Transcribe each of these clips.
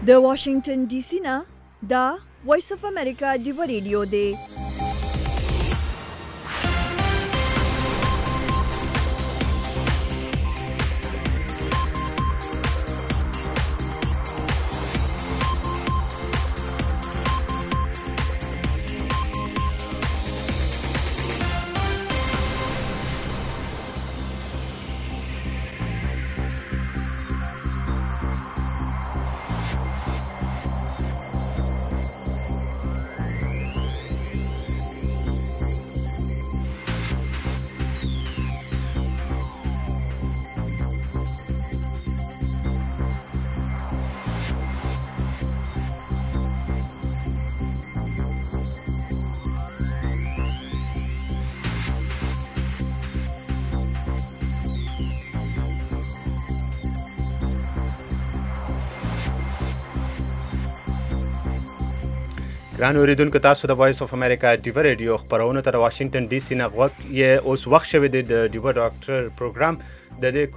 د واشنگټن ډي سي نه دا وایس اف امریکا ډیو ریډیو دی. ګران اوریدونکو، تاسو د وایس اف امریکا ډیو ریډیو خبرونه تر واشنگټن ډي سي نه غوږ یې اوس وخت شوی دی د ډیو ډاکټر پروګرام د دې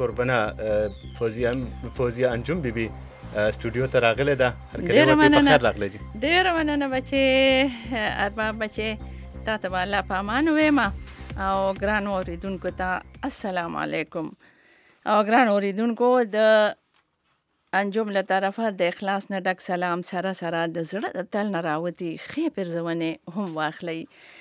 قربانه فوزیه انجم بیبي سټوډیو ته راغله ده. هر کله ورته په خیر راغله. ډیره مننه بچي ارباب بچي، تاسو به الله په امان وې ما او ګران اوریدونکو ته السلام علیکم. او ګران اوریدونکو، د انجم له طرفه د اخلاص نه ډک سلام سره سره د زړه د تل نه راوتي ښې پرزونې هم واخلئ.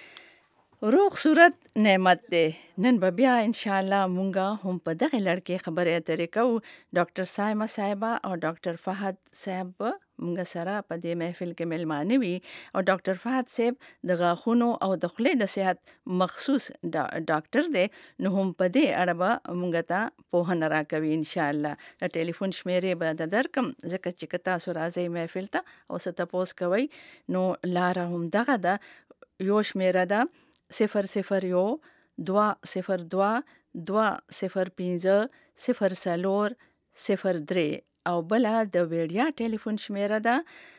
روغ صورت نعمت دی. نن به بیا انشاءالله مونږه هم په دغه لړ کې خبرې اترې کوو. ډاکټر سایمه صاحبه او ډاکټر فهد صاحب مونږ سره په دې محفل کې ملمانه وي. او ډاکټر فهد صاحب د غاښونو او د خولې د صحت مخصوص ډاکټر دی، نو هم په دې اړه به مونږ ته پوهنه راکوي انشاءالله. د ټلیفون شمیرې به درکم، ځکه چې که تاسو راځئ محفل ته او څه تپوس کوئ نو لاره هم دغه ده. یو شمیره ده 001 202 205 0403 او بله د ویډیا ټلیفون شمیره ده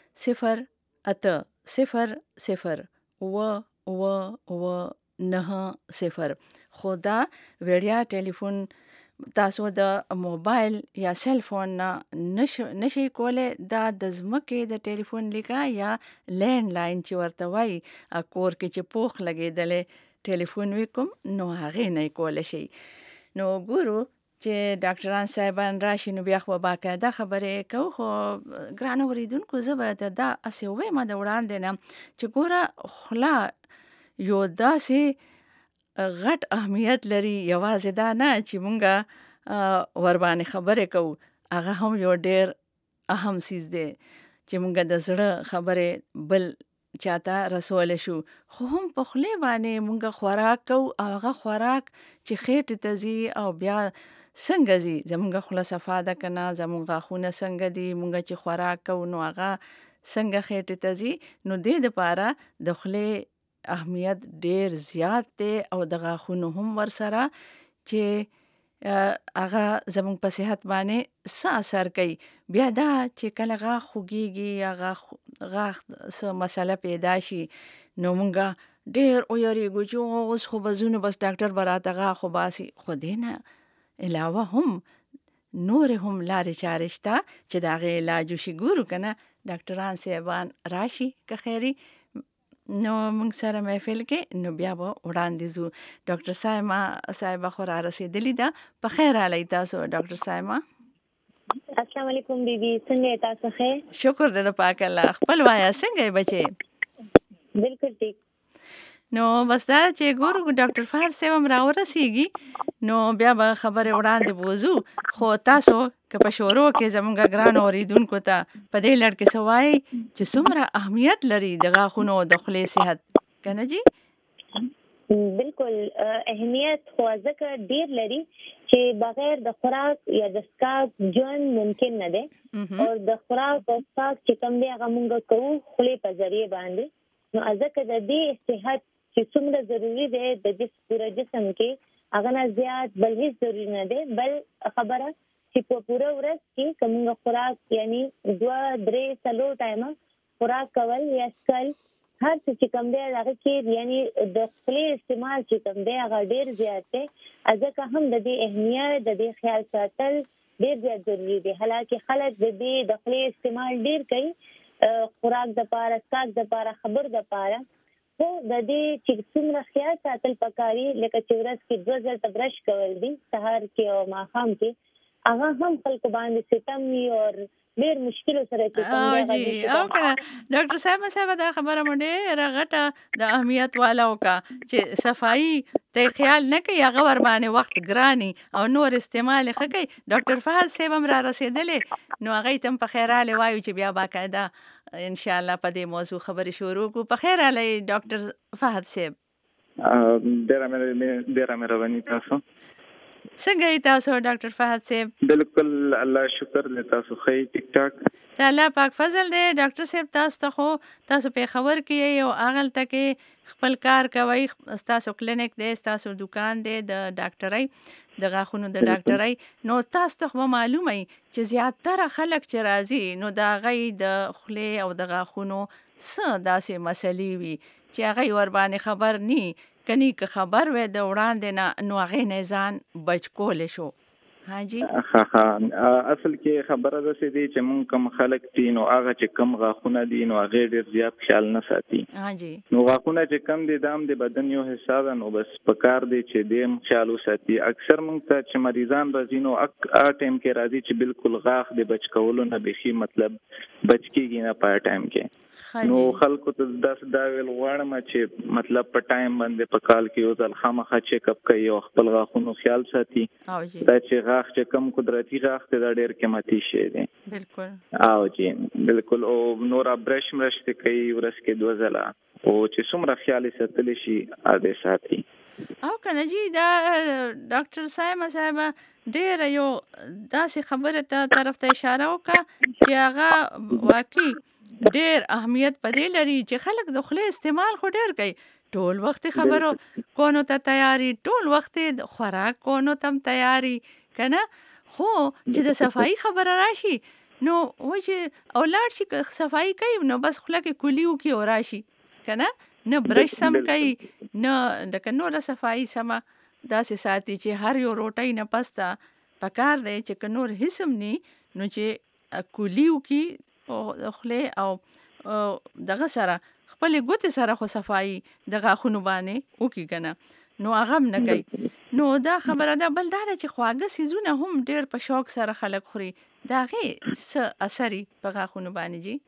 08000 خو دا ویډیا ټلیفون تاسو د موبایل یا سیل فون نه نشي کولی. دا د ځمکې د ټلیفون لیکه یا لینډ لاین چې ورته وایي، کور کې چې پوخ لګېدلی ټلیفون وي کوم، نو هغې نه یې کولی شي. نو ګورو چې ډاکټران صاحبان راشي نو بیا خو باقاعده خبرې کوو. خو ګرانو اوریدونکو، زه به دا هسې ووایم د وړاندې نه چې ګوره، خوله یو داسې غټ اهمیت لري. یوازې دا نه چې مونږه ورباندې خبرې کوو، هغه هم یو ډیر اهم سیز دی چې مونږه د زړه خبرې بل چاته رسول شو. خو هم په خولې باندې مونږه خوراک کوو او هغه خوراک چې خېټې ته ځي او بیا څنګه ځي. زمونږه خوله صفا ده که نه، زمونږ غاښونه څنګه دي، مونږه چې خوراک کوو نو هغه څنګه خېټې ته ځي. نو دې دپاره د خولې اهمیت ډیر زیات دی او د غاښونو هم ورسره چې هغه زموږ په صحت باندې څه اثر کوي. بیا دا چې کله غاښ خوږیږي یا غاښ څه مسله پیدا شي نو مونږه ډیر ویریږو چې اوس خو به ځو نو بس ډاکټر به راته غاښ وباسي. خو دې نه علاوه هم نورې هم لارې چارې شته چې د هغې علاج وشي. ګورو که نه ډاکټران صاحبان راشي که خیري نو موږ سره محفل کې، نو بیا به وړاندې ځو. ډاکټر صاحبه خو را رسېدلې ده. په خیر راغلی تاسو ډاکټر صاحبه. السلام علیکم بیبي، څنګه تاسو ښه؟ شکر دې د پاک الله. خپل وایه څنګه یې بچې؟ بالکل ټیک. نو بس دا چې ګورو ډاکټر فهد صاحب هم راورسېږي نو بیا به خبرې وړاندې بوځو. خو تاسو که په شروع کې زموږ ګران اوریدونکو ته په دې لړ کې څه وایي چې څومره اهمیت لري د غاښونو او د خولې صحت، که نه جي؟ بالکل اهمیت خو ځکه ډیر لري چې بغیر د خوراک یا د څښاک ژوند ممکن نه دی. او د خوراک او څښاک چې کوم دی هغه موږ کوو خولې په ذریعې باندې. نو ځکه د دې صحت چې څومره ضروري دی د پوره جسم کې، هغه نه زیات بل هیڅ ضروري نه دی. بل خبره چې په پوره ورځ کې که موږ خوراک یعنی 2-3 ټایمه خوراک کول یا څښل، هر څه چې کوم دی هغه کې یعنی د خولې استعمال چې کوم دی هغه ډیر زیات دی. ځکه هم د دې اهمیت، د دې خیال ساتل ډیر زیات ضروری دی. حالکه خلک د دې د خپل استعمال ډیر کوي خوراک د پاره، ساک د پاره، خبر د پاره، خو د دې چې څومره خیال ساتل پکاري لکه چې ورځ کې 2 ځله برش کول دي سحر کې او ماښام کې، هغه هم خلکو باندې ستم وي او ډیر مشکل سره کې او کنه ډاکټر صاحب دا خبره مونږه راغټه د اهمیت والا وکا چې صفائی ته خیال نه کوي هغه ور باندې وخت ګرانی او نور استعمال کوي. ډاکټر فهد صاحب هم را رسیدلې نو هغه تم په خیراله وایو چې بیا باقاعده ان شاء الله په دې موضوع خبرې شروع کو. په خیر علی ډاکټر فهد صاحب. ډیره مهرباني تاسو. څنګه تاسو ډاکټر فهد صاحب؟ بالکل الله شکر دې تاسو خې ټیک ټاک. د الله پاک فضل دی. ډاکټر صاحب تاسو ته خو تاسو په خبر کې یو اغل تکي خپل کار کوي، تاسو کلینیک دی، تاسو دکان دی د ډاکټرۍ د غاښونو د ډاکټرۍ، نو تاسو ته معلومه چې زیاتره خلک چې راځي نو دا غي د خولې او د غاښونو څه داسې مسلې وي چې هغه ور باندې خبر ني کني که خبر وې د وړاندې نه نو هغه نه ځان بچ کول شو. ها جی اصل کې خبره ده چې مونږ کوم خلک دي نو هغه چې کم غاښونه دي نو هغه ډېر زیات خیال نه ساتي. ها جی نو غاښونه چې کم دي دام د بدن یو حصہ ده نو بس پکار دي چې دیم خیال وساتي. اکثر مونږ ته چې مریضان راځي نو ټایم کې راځي چې بالکل غاښ د بچ کولو نه بيخي مطلب بچ کیږي نه په ټایم کې. نو خلکو ته دا ویل غواړم چې مطلب په ټایم باندې په کال کې یو ځل خامخا چیک اپ کوي او خپل غاښونو خیال ساتي. دا چې غاښ چې کم قدرتي غاښ ته دا ډېر قیمتي شی دی. بالکل او جی بالکل. او نور برش ته کوي ورځ کې 2 ځله او چې څومره خیال ساتل شي اده ساتي. او کنه جی دا ډاکټر صاحب ډېر یو داسې خبره ته طرف ته اشاره وکړه چې هغه واقعي ډېر اهمیت پدې لري چې خلک د خولې استعمال خو ډېر کوي، ټول وخت خبرو کونو ته تیاری، ټول وخت خوراک کونو تم تیاری کنه، خو چې د صفائی خبره راشي نو و چې اولاد شي صفائی کوي نو بس خوله کې کولیو کې وراشي کنه، نه برش سم کوي نه لکه نور صفائی سم داسې ساتي چې هر یو روټۍ نه پستا پکار دی چې نور هیڅم ني نو چې کولیو کې او خله او دغه سره خپل ګوت سره خو صفائی د غاښونو باندې وکي کنه نو هغه نه کوي. نو دا خبره ده. بل دا چې خواږه سيزونه هم ډېر په شوق سره خلک خوري، دا غي څه اثر په غاښونو باندې جی؟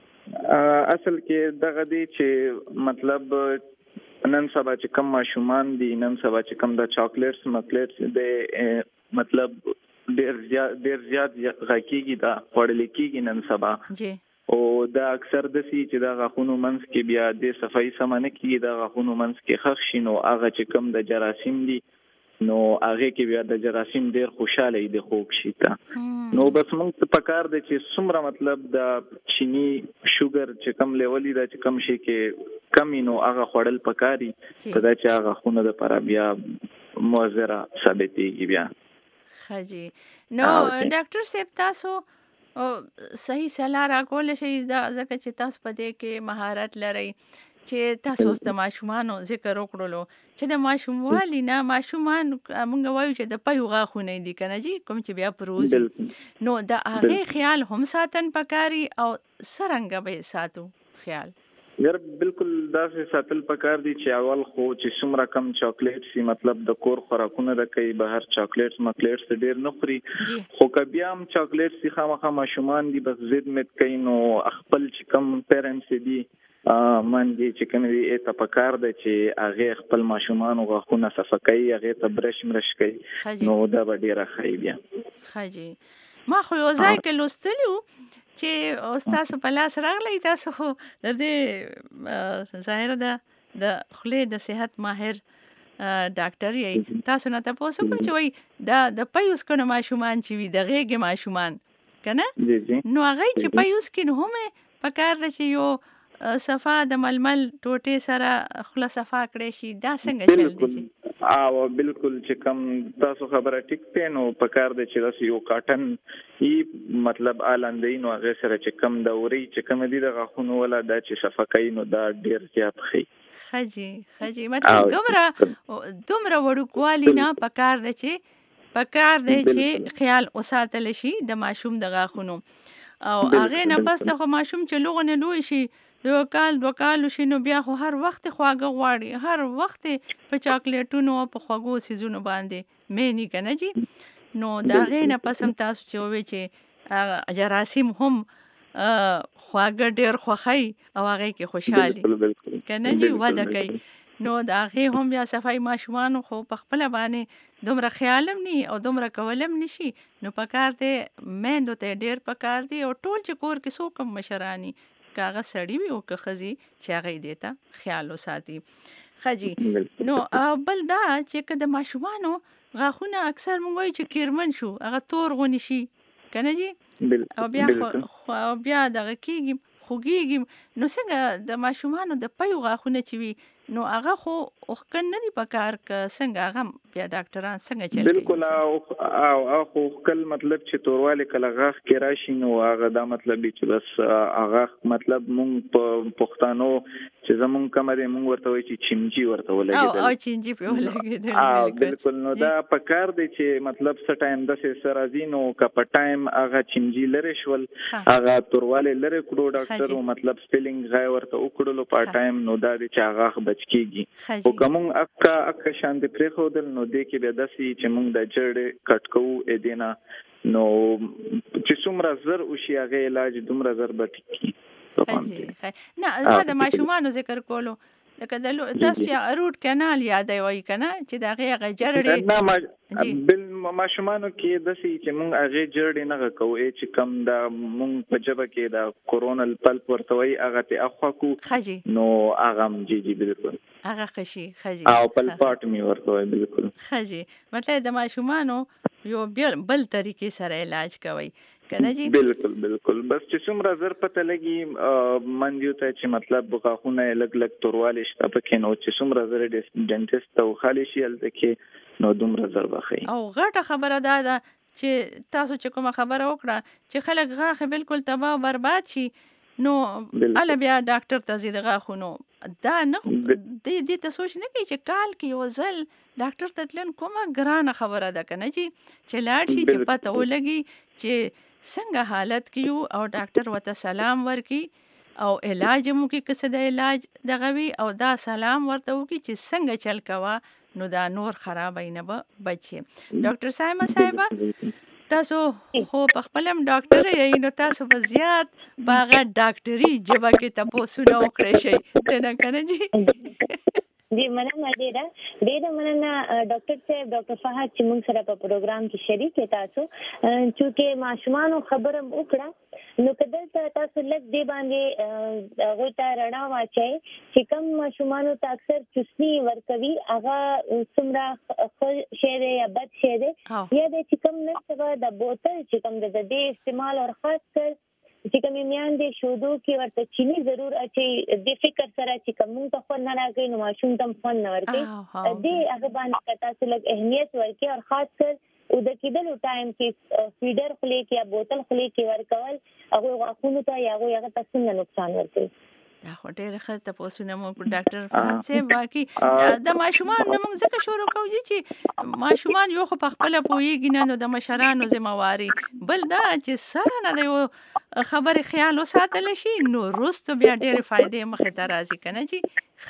اصل کې دغه دی چې مطلب نن سبا چې کم ماشومان دي، نن سبا چې کم د چاکلیټس د مطلب ډیر زیات غاکیږي دا وړل کېږي نن سبا جی. او دا اکثر د سي چې دا غاښونو منځ کې بیا د صفائی سمانه کې دا غاښونو منځ کې خښ شي نو هغه چې کم د جراثیم دي نو هغه کې بیا د جراثیم ډیر خوشاله دي خوب شي تا نو بس موږ په کار دي چې څومره مطلب د چینی شوګر چې کم لیولې دا چې کم شي کې کم نو هغه خړل پکاري په دا چې هغه خونه د پر بیا موثره ثابتېږي بیا. خجی نو ډاکټر صاحب تاسو صحیح صلاح راکول شي دا ځکه چې تاسو په دې کې مهارت لرئ چې تاسو د ماشومانو ذکر وکړلو چې د ماشوموالي نه ماشومان موږ وایو چې د پيو غاښونه دي کنه جی کوم چې بیا پروزي نو د هغه خیال هم ساتن پکاري او سرنګ به ساتو خیال یار بالکل دا ساتل پکار دي چې اول خو چې څومره کم چاکلیټ سي مطلب د کور خوراکونه راکې بهر چاکلیټس ډېر نه خوري خو کبي هم چاکلیټ سي خامخا ماشومان دي بس زید مت کین او خپل چې کم پیرنټس دي من دي چې کوم دي ته پکار دي چې هغه خپل ماشومان او غاښونه صفقای هغه ته برش کوي نو دا ډیره خی بیا. خجی ما خو یو ځای کې لوستلیو چې استاد په لاس راغلی تاسو د دې ظاهر ده د خولې د صحت ماهر ډاکټر یې تاسو نه تاسو کوم چې وای د پيوس کنه ماشومان چې وي د غېګ ماشومان کنه نو هغه چې پيوس کین هم پکار د چې یو صفا د ململ ټوټه سره خلا صفا کړي شي دا څنګه چل دي؟ او بالکل چې کم تاسو خبره ټیک ته نو پکار د چې راسي یو کاټن ای مطلب آلاندې نو هغه سره چې کم د اوري چې کم دي د غاښونو ولا د چې صفقای نو دا ډیر زیات خي. خجی مطلب دومره وړوکوالی نه پکار د چې پکار دی بالکل. چې خیال وساتل شي د ماشوم د غاښونو او هغې نه پس ته خو ماشوم چې لوغه نه لوی شي د یو کال 2 کال شي نو بیا خو هر وخت خواږه غواړي، هر وخت په چاکلیټونو او په خوږو څیزونو باندې مینی که نه جي. نو د هغې نه پس هم تاسو چې ووایئ چې جراثیم هم خواږه ډېر خوښوي او هغې کې خوشحالي که نه جي وده کوي. نو د هغې هم بیا صفایي ماشومانو خو په خپله باندې دومره خیال هم ني او دومره کول هم نشي. نو پکار دی میندو ته ډېر پکار دی او ټول چې کور کې څوک هم مشراني که هغه سړي وي او که ښځې چې هغې دې ته خیال وساتي. ښه جي. نو بل دا چې که د ماشومانو غاښونه اکثر موږ وایو چې کیرمن شو هغه تور غونې شي که نه جي او بیا دغه کېږي خوږېږي. نو څنګه د ماشومانو د پیو غاښونه چې وي نو هغه خو اوښکن نه دي پکار که څنګه هغه بیا ډاکټران څنګه چل کوي؟ بالکل او خو کل مطلب چې توروالی کله غاښ کې راشي نو هغه دا مطلب چې بس هغه مطلب مونږ په پښتانو چې زمونږ کومه دی مونږ ورته وایي چې چینجي ورته ولګېدل او چینجي پې ولګېدل. بالکل. نو دا پکار دی چې مطلب څه ټایم داسې څه راځي نو که په ټایم هغه چینجي لرې شول هغه توروالی لرې کړو ډاکټر مطلب سپیلنګ غای ورته وکړلو په ټایم نو دا دی چې هغه بچ کېږي. خو که مونږ اکا شانتې پرېښودل نو دې کې بیا داسې چې مونږ د جړې کټ کوو دې نه نو چې څومره زر وشي هغې علاج دومره زر به ټیک کړي. نه ما د ماشومانو ذکر کولو لکه تاسو چې روټ کانال یادوي وایي که نه چې د هغې هغه جړړې بل ماشومانو کې داسې چې مونږ هغې جړې نه غږوو چې کوم د مونږ په ژبه کې د کورونل پلپ ورته وایي هغه ترې اخوا کړو نو هغه هم جي بالکل هغه ښه شي. ښه جي. او پلپاټ مې ورته وایي بالکل. ښه جي. مطلب د ماشومانو یو بل طریقې سره علاج کوئ که نه جي؟ بالکل بالکل. بس چې څومره زر پته لګي مندیو ته چې مطلب غاښونه یې لږ توروالی شته پکې نو چې څومره زر ډینټسټ ته وخالی شي هلته کې نو دومره زر به ښایي. او غټه خبره دا ده چې تاسو چې کومه خبره وکړه چې خلک غاښ بالکل تباه او برباد شي نو هله بیا ډاکټر ته ځي د غاښونو. دا نه دې ته سوچ نه کوي چې کال کې یو ځل ډاکټر ته تلل کومه ګرانه خبره ده که نه جي چې لاړ شي چې پته ولګي چې څنګه حالت کې یو او ډاکټر ورته سلام ورکړي او علاج مو کې که څه د علاج دغه وي او دا سلام ورته وکړي چې څنګه چل کوه نو دا نور خرابی نه به بچ شي. ډاکټر صاحبه تاسو خو په خپل هم ډاکټر یې نو تاسو به زیات په هغه ډاکټري ژبه کې تپوسونه وکړی شئ که نه جي؟ جی مننه ډیره مننه ډاکټر صاحب ډاکټر فهد چې موږ سره په پروګرام کې شریک تاسو چې ماشومانو خبره وکړه نو کله تاسو لږ دی باندې هغه ته رڼا واچي چې کوم ماشومانو ته اکثر چسنی ورکوي هغه څومره شی دی یا بد شی دی یا د چې کوم نه د بوتل چې کوم د دې استعمال او خاص کر چې کوم میاندې شودو کې ورته چینی ضرور اچي د فکر سره چې کوم ته خو نه راګي نو ماشوم تم فن نه ورکي دې هغه باندې تاسو لږ اهمیت ورکي او خاص کر او د کېدلو ټایم کې فیډر خلې کې یا بوتل خلې کې ورکول هغه غاښونو ته یا هغه تاسو نه نقصان ورکوي. دا خو ډېر ښه تپوسونه مو کړو ډاکټر فهد صاحب. باقي د ماشومان نه موږ ځکه شروع کوو چې ماشومان یو خو په خپله پوهېږي نه نو د مشرانو ذمهواري بل دا چې سره نه د یو خبرې خیال وساتلی شي نو وروسته بیا ډېرې فایدې مخې ته راځي که نه جي؟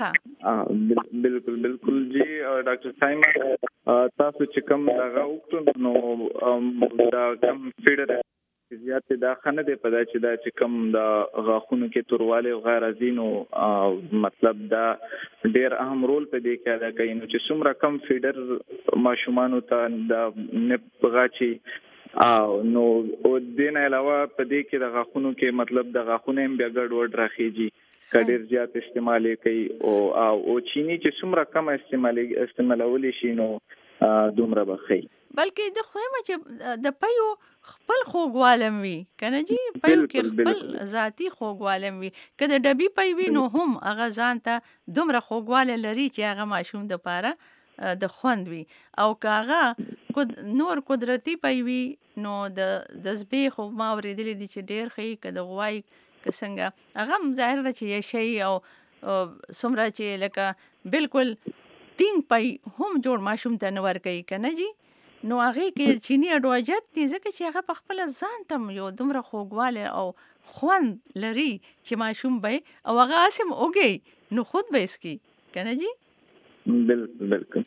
ښه بالکل بالکل جی. ډاکټر صاحب تاسو چې کوم دغه وکړو نو دا کوم فیډر زیات دا خنه دی په دا چې کوم د غاښونو کې توروالی او غیر ازینو مطلب دا ډیر اهم رول په دې کې ادا کوي نو چې څومره کم فیډر ماشومانو ته د نپ غاچي او نو او دین علاوه په دې کې د غاښونو کې مطلب د غاښونو هم بیا ګډ وډ راخیږي کډیر زیات استعمال کوي او چینی چې څومره کم استعمالول شي نو دومره بخي. بلکې د خوېمه چې د پیو خپل خوږوالم وي که نه جي پیو کې خپل ذاتي خوږوالم وي که د ډبي پی وي نو هم هغه ځان ته دومره خوږوالی لري چې هغه ماشوم دپاره د خوند وي او که هغه نور قدرتي پی وي نو د زبې خو ما اورېدلی دي چې ډېر ښه که د غوای که څنګه هغه هم ظاهر ده چې یشی او څومره چې لکه بالکل ټینګ پی هم جوړ ماشوم ته نه ورکوي که نه جي نو هغه کې چینی اډوجت دي ځکه چې هغه په خپل ځان تم یو دومره خوږواله او خوند لري چې ماشوم به او هغه اسم اوږي نو خود به اسکی کنه جی بالکل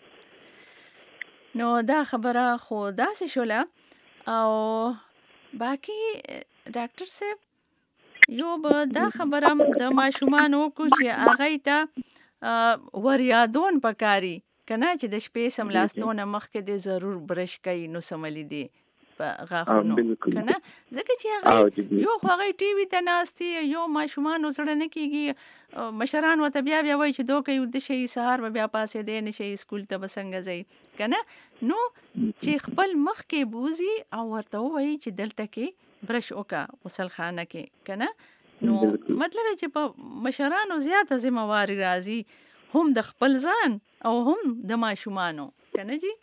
نو دا خبره خو داسې شوله او باقی ډاکټر صاحب یو به دا خبره د ماشومانو کو چې هغه ته وریادون پکاري کنه چې د شپې سملاستونه مخکې د ضرور برش کوي نو سملی دی په غاښونو کنه ځکه چې هغه یو خو هغه ټي وي ته ناستي یو ماشومان سره نه کیږي مشران وته بیا وایي چې دوی کوي د شي سهار بیا پاسې دی نه شي سکول ته بسنګ ځي کنه نو چې خپل مخ کې بوزي او ورته وایي چې دلته کې برش وکا غسل خانه کې کنه نو مطلب چې په مشرانو زیاته ذمہواری راځي هم د خپل ځان او هم د ماشومانو کنه جی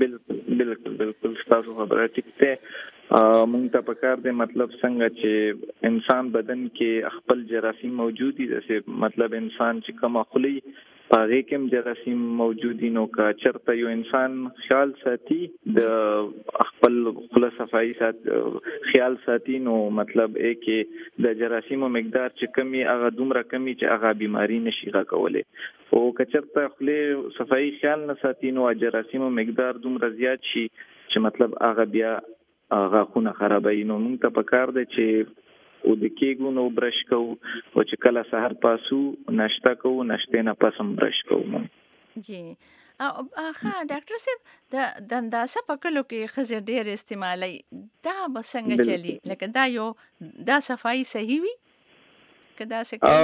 بالکل تاسو خبره ټیک ده مونږ ته پکار دی مطلب څنګه چې انسان بدن کې خپل جراثیم موجود دي جیسے مطلب انسان چې کوم خلی پاره کې جراثیم موجود دي نو کا چرته یو انسان خیال ساتي د خپل خله صفائی خیال ساتي نو مطلب کې د جراثیمو مقدار چې کمی هغه دومره کمی چې هغه بیماری نشي راکولای او کچرته خله صفائی خیال نه ساتي نو جراثیمو مقدار دومره زیات شي چې مطلب هغه بیا هغه خونه خرابوي نو موږ ته پکار دی چې او د کېګو نو برش کو او چې کله سحر پاسو ناشتا کو ناشته نه پسم برش کو جی او ډاکټر صاحب د دنداسه پکلو کې خزر ډیر استعمالي دا بسنګ چلی لکه دا یو دا صفائی صحیح وي کدا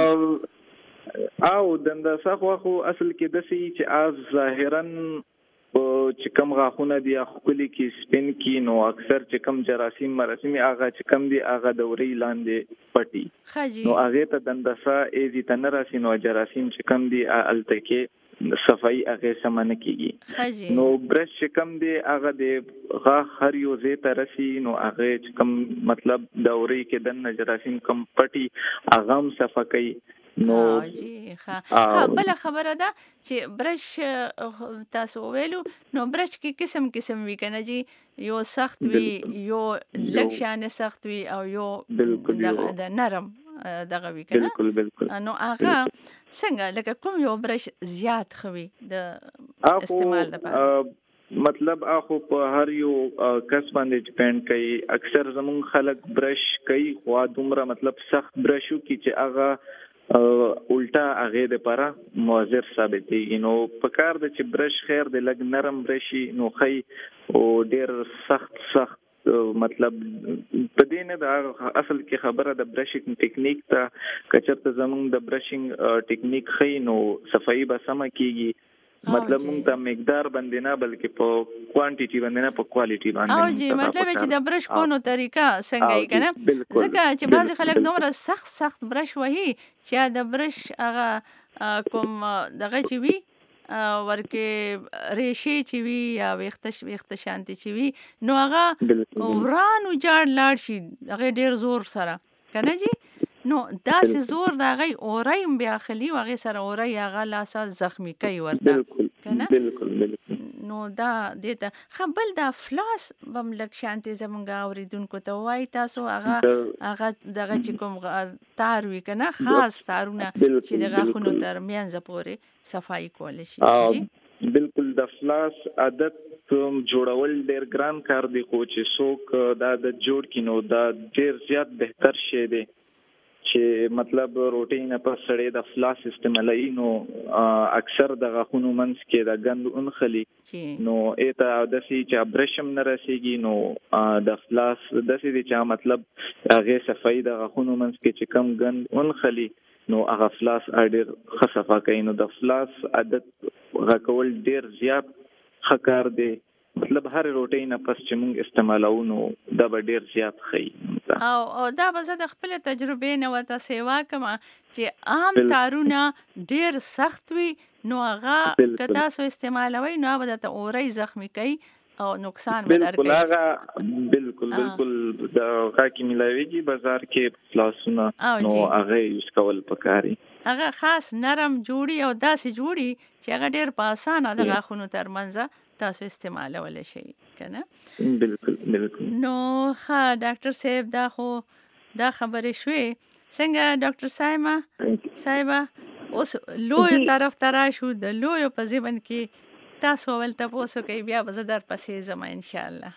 څه او دنداسه خو اصل کې د سي چې از ظاهرا چې کم غاخونه دي خپل کې سپین کې نو اکثر چې کم جراثیم مراسمي هغه چې کم دي هغه دوري لاندې پټي نو هغه ته دندسه ایزي تنراسي نو جراثیم چې کم دي الته کې صفائی هغه سمانه کیږي نو برش چې کم دي هغه د غاخ هر یو زی ترسي نو هغه چې کم مطلب دوري کې د جراثیم کم پټي هغه هم صفائی نو جی بل خبره ده چې برش تاسو ویلو نو برش کې قسم وی کنه جی یو سخت وی یو لکشانه سخت وی او یو د نرم دغه وی کنه بالکل نو هغه څنګه لکه کوم یو برش زیات خوي د استعمال لپاره مطلب اخو په هر یو کس باندې ډیپند کوي اکثر زمون خلک برش کوي خو دومره مطلب سخت برشو کی چې هغه الټا هغه د لپاره موثر ثابت دي نو په کار د چې برش خیر د لګ نرم برشي نو خي او ډیر سخت مطلب په دې نه د اصل کې خبره د برشینګ ټیکنیک ته کچته زمون د برشینګ ټیکنیک خي نو صفائی به سم کیږي مطلب موږ ته مقدار باندې نه بلکې په کوانټیټي باندې نه په کوالټي باندې او جی مطلب چې د برش کونو طریقه څنګه یې کنه ځکه چې بعض خلک دومره سخت برش وهي چې د برش هغه کوم دغه چې وی ورکه ریشي چې وی یا وخت شانتي چې وی نو هغه ورانو جاړ لاړ شي هغه ډیر زور سره کنه جی نو داسې زور دا غي اوریم بیا خلی وغه سره اوري هغه لاسه زخمی کوي ورته کنه بالکل نو دا دیته خپل دا فلاس بم لک شانتي زمونږه اوریدونکو ته وای تاسو هغه دغه چې کوم تار وی کنه خاص تارونه چې دغه خونو تر میانځ پورې صفائی کول شي بالکل د فلاس عادت جوړول ډیر ګران کار دی خو چې څوک دا د جوړ کینو دا ډیر زیات بهتر شي دی چې مطلب روټین په سړې د فلاس استعمالي نو اکثر د غاخونو منس کې د غند انخلي نو ایته د سي چې برشم نه رسیږي نو د فلاس د سي چې مطلب هغه صفائی د غاخونو منس کې چې کم غند انخلي نو هغه فلاس اډر خصفه کوي نو د فلاس عادت غکول ډیر زیات خکار دی مطلب هر روټي نه پس چې موږ استعمالو نو دا به ډیر زیات خي او دا به زه د خپل تجربه نه وته سیوا کما چې عام تارونه ډیر سخت وي نو هغه کدا سو استعمالوي نو به د اوري زخمی کوي او نقصان بدر کوي بالکل دا حکیم ملاویږي بازار کې فلاسونه نو هغه یوز کول پکاري هغه خاص نرم جوړي او داسې جوړي چې هغه ډیر په اسانه د غاخونو ترمنځ تاسو استعمالولی شئ کنه. بالکل نو ښه ډاکټر صاحب دا خبرې شوې. څنګه ډاکټر صاحبه اوس لوی طرف ته راشو، د لویو په ذهن کې تاسو اول تاسو کوي بیا به زه در پسې ځم ان شاء الله.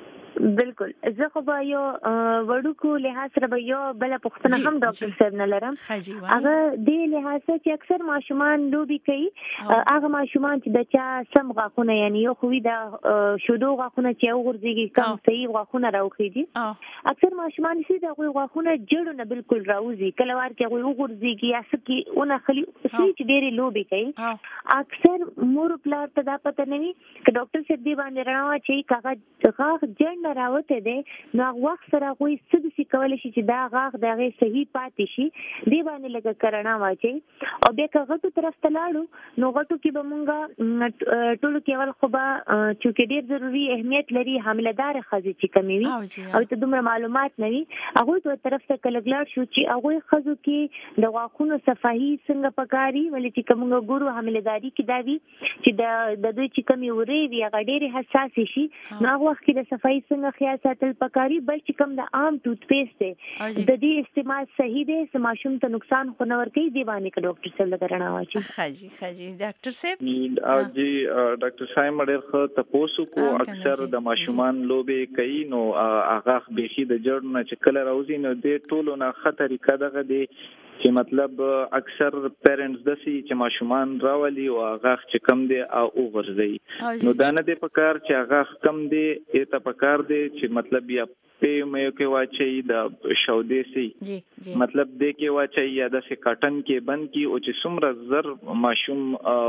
بالکل زه خو به یو وړوکو لحاظ سره به یو بل پوښتنه هم ډاکټر صاحب نه لرم. هغه دې لحاظ سره چې اکثر ماشومان لوبي کوي، هغه ماشومان چې د چا سم غاښونه یعنی یو خوې د شودو غاښونه چې وګرځيږي کم صحیح غاښونه راوخیږي، اکثر ماشومان چې د غاښونه جوړ نه بالکل راوځي، کله وار کې وګرځيږي یا سکی اون خلی چې ډېری لوبي کوي. اکثر مور پلار ته دا پته نه وي چې ډاکټر صاحب دې باندې راوړي چې کاغذ غاښ جوړ راوته دي، نو وخت سره کوئی څه څه کول شي چې دا غاښ دغه صحیح پاتې شي، دی باندې لګه کرنا واچي. او بیا که غټو طرف ته لاړو نو غټو کې به مونږه ټولو کې اول خو به چې ډېر ضروري اهمیت لري حامله‌دار ښځې چې کمی وي او ته دومره معلومات نه وي، هغه ته طرف ته کلګلاړ شو چې هغه ښځو کې د غاښونو صفائی څنګه پکاري، ولې چې کومه ګورو حامله‌داري کې دا وي چې د دوی چې کمی وری وي هغه ډېر حساس شي، نو هغه وخت کې د صفائی څنګه خیال ساتل پکاري. بل چې کوم د عام ټوت پیسټ دی د دې استعمال صحیح دی، سماشوم ته نقصان خو نه ور کوي، دی باندې که ډاکټر صاحب لګرنا واچي. خاجي ډاکټر صاحب جی ډاکټر صاحب ډېر ښه تاسو کو اکثر د ماشومان لوبي کوي، نو هغه بيخي د جوړ نه چې کله راوځي نو د ټولو نه خطر طریقه دغه دی چې مطلب اکثر پیرنټس دسي چې ماشومان راولي او هغه چې کم دی او وګرځي، نو دا نه دی پکار چې هغه کم دی ته پکار دی چې مطلب یا په مې کې واچي د شودې سي مطلب دې کې واچي یا د کاټن کې بند کی او چې څومره زر ماشوم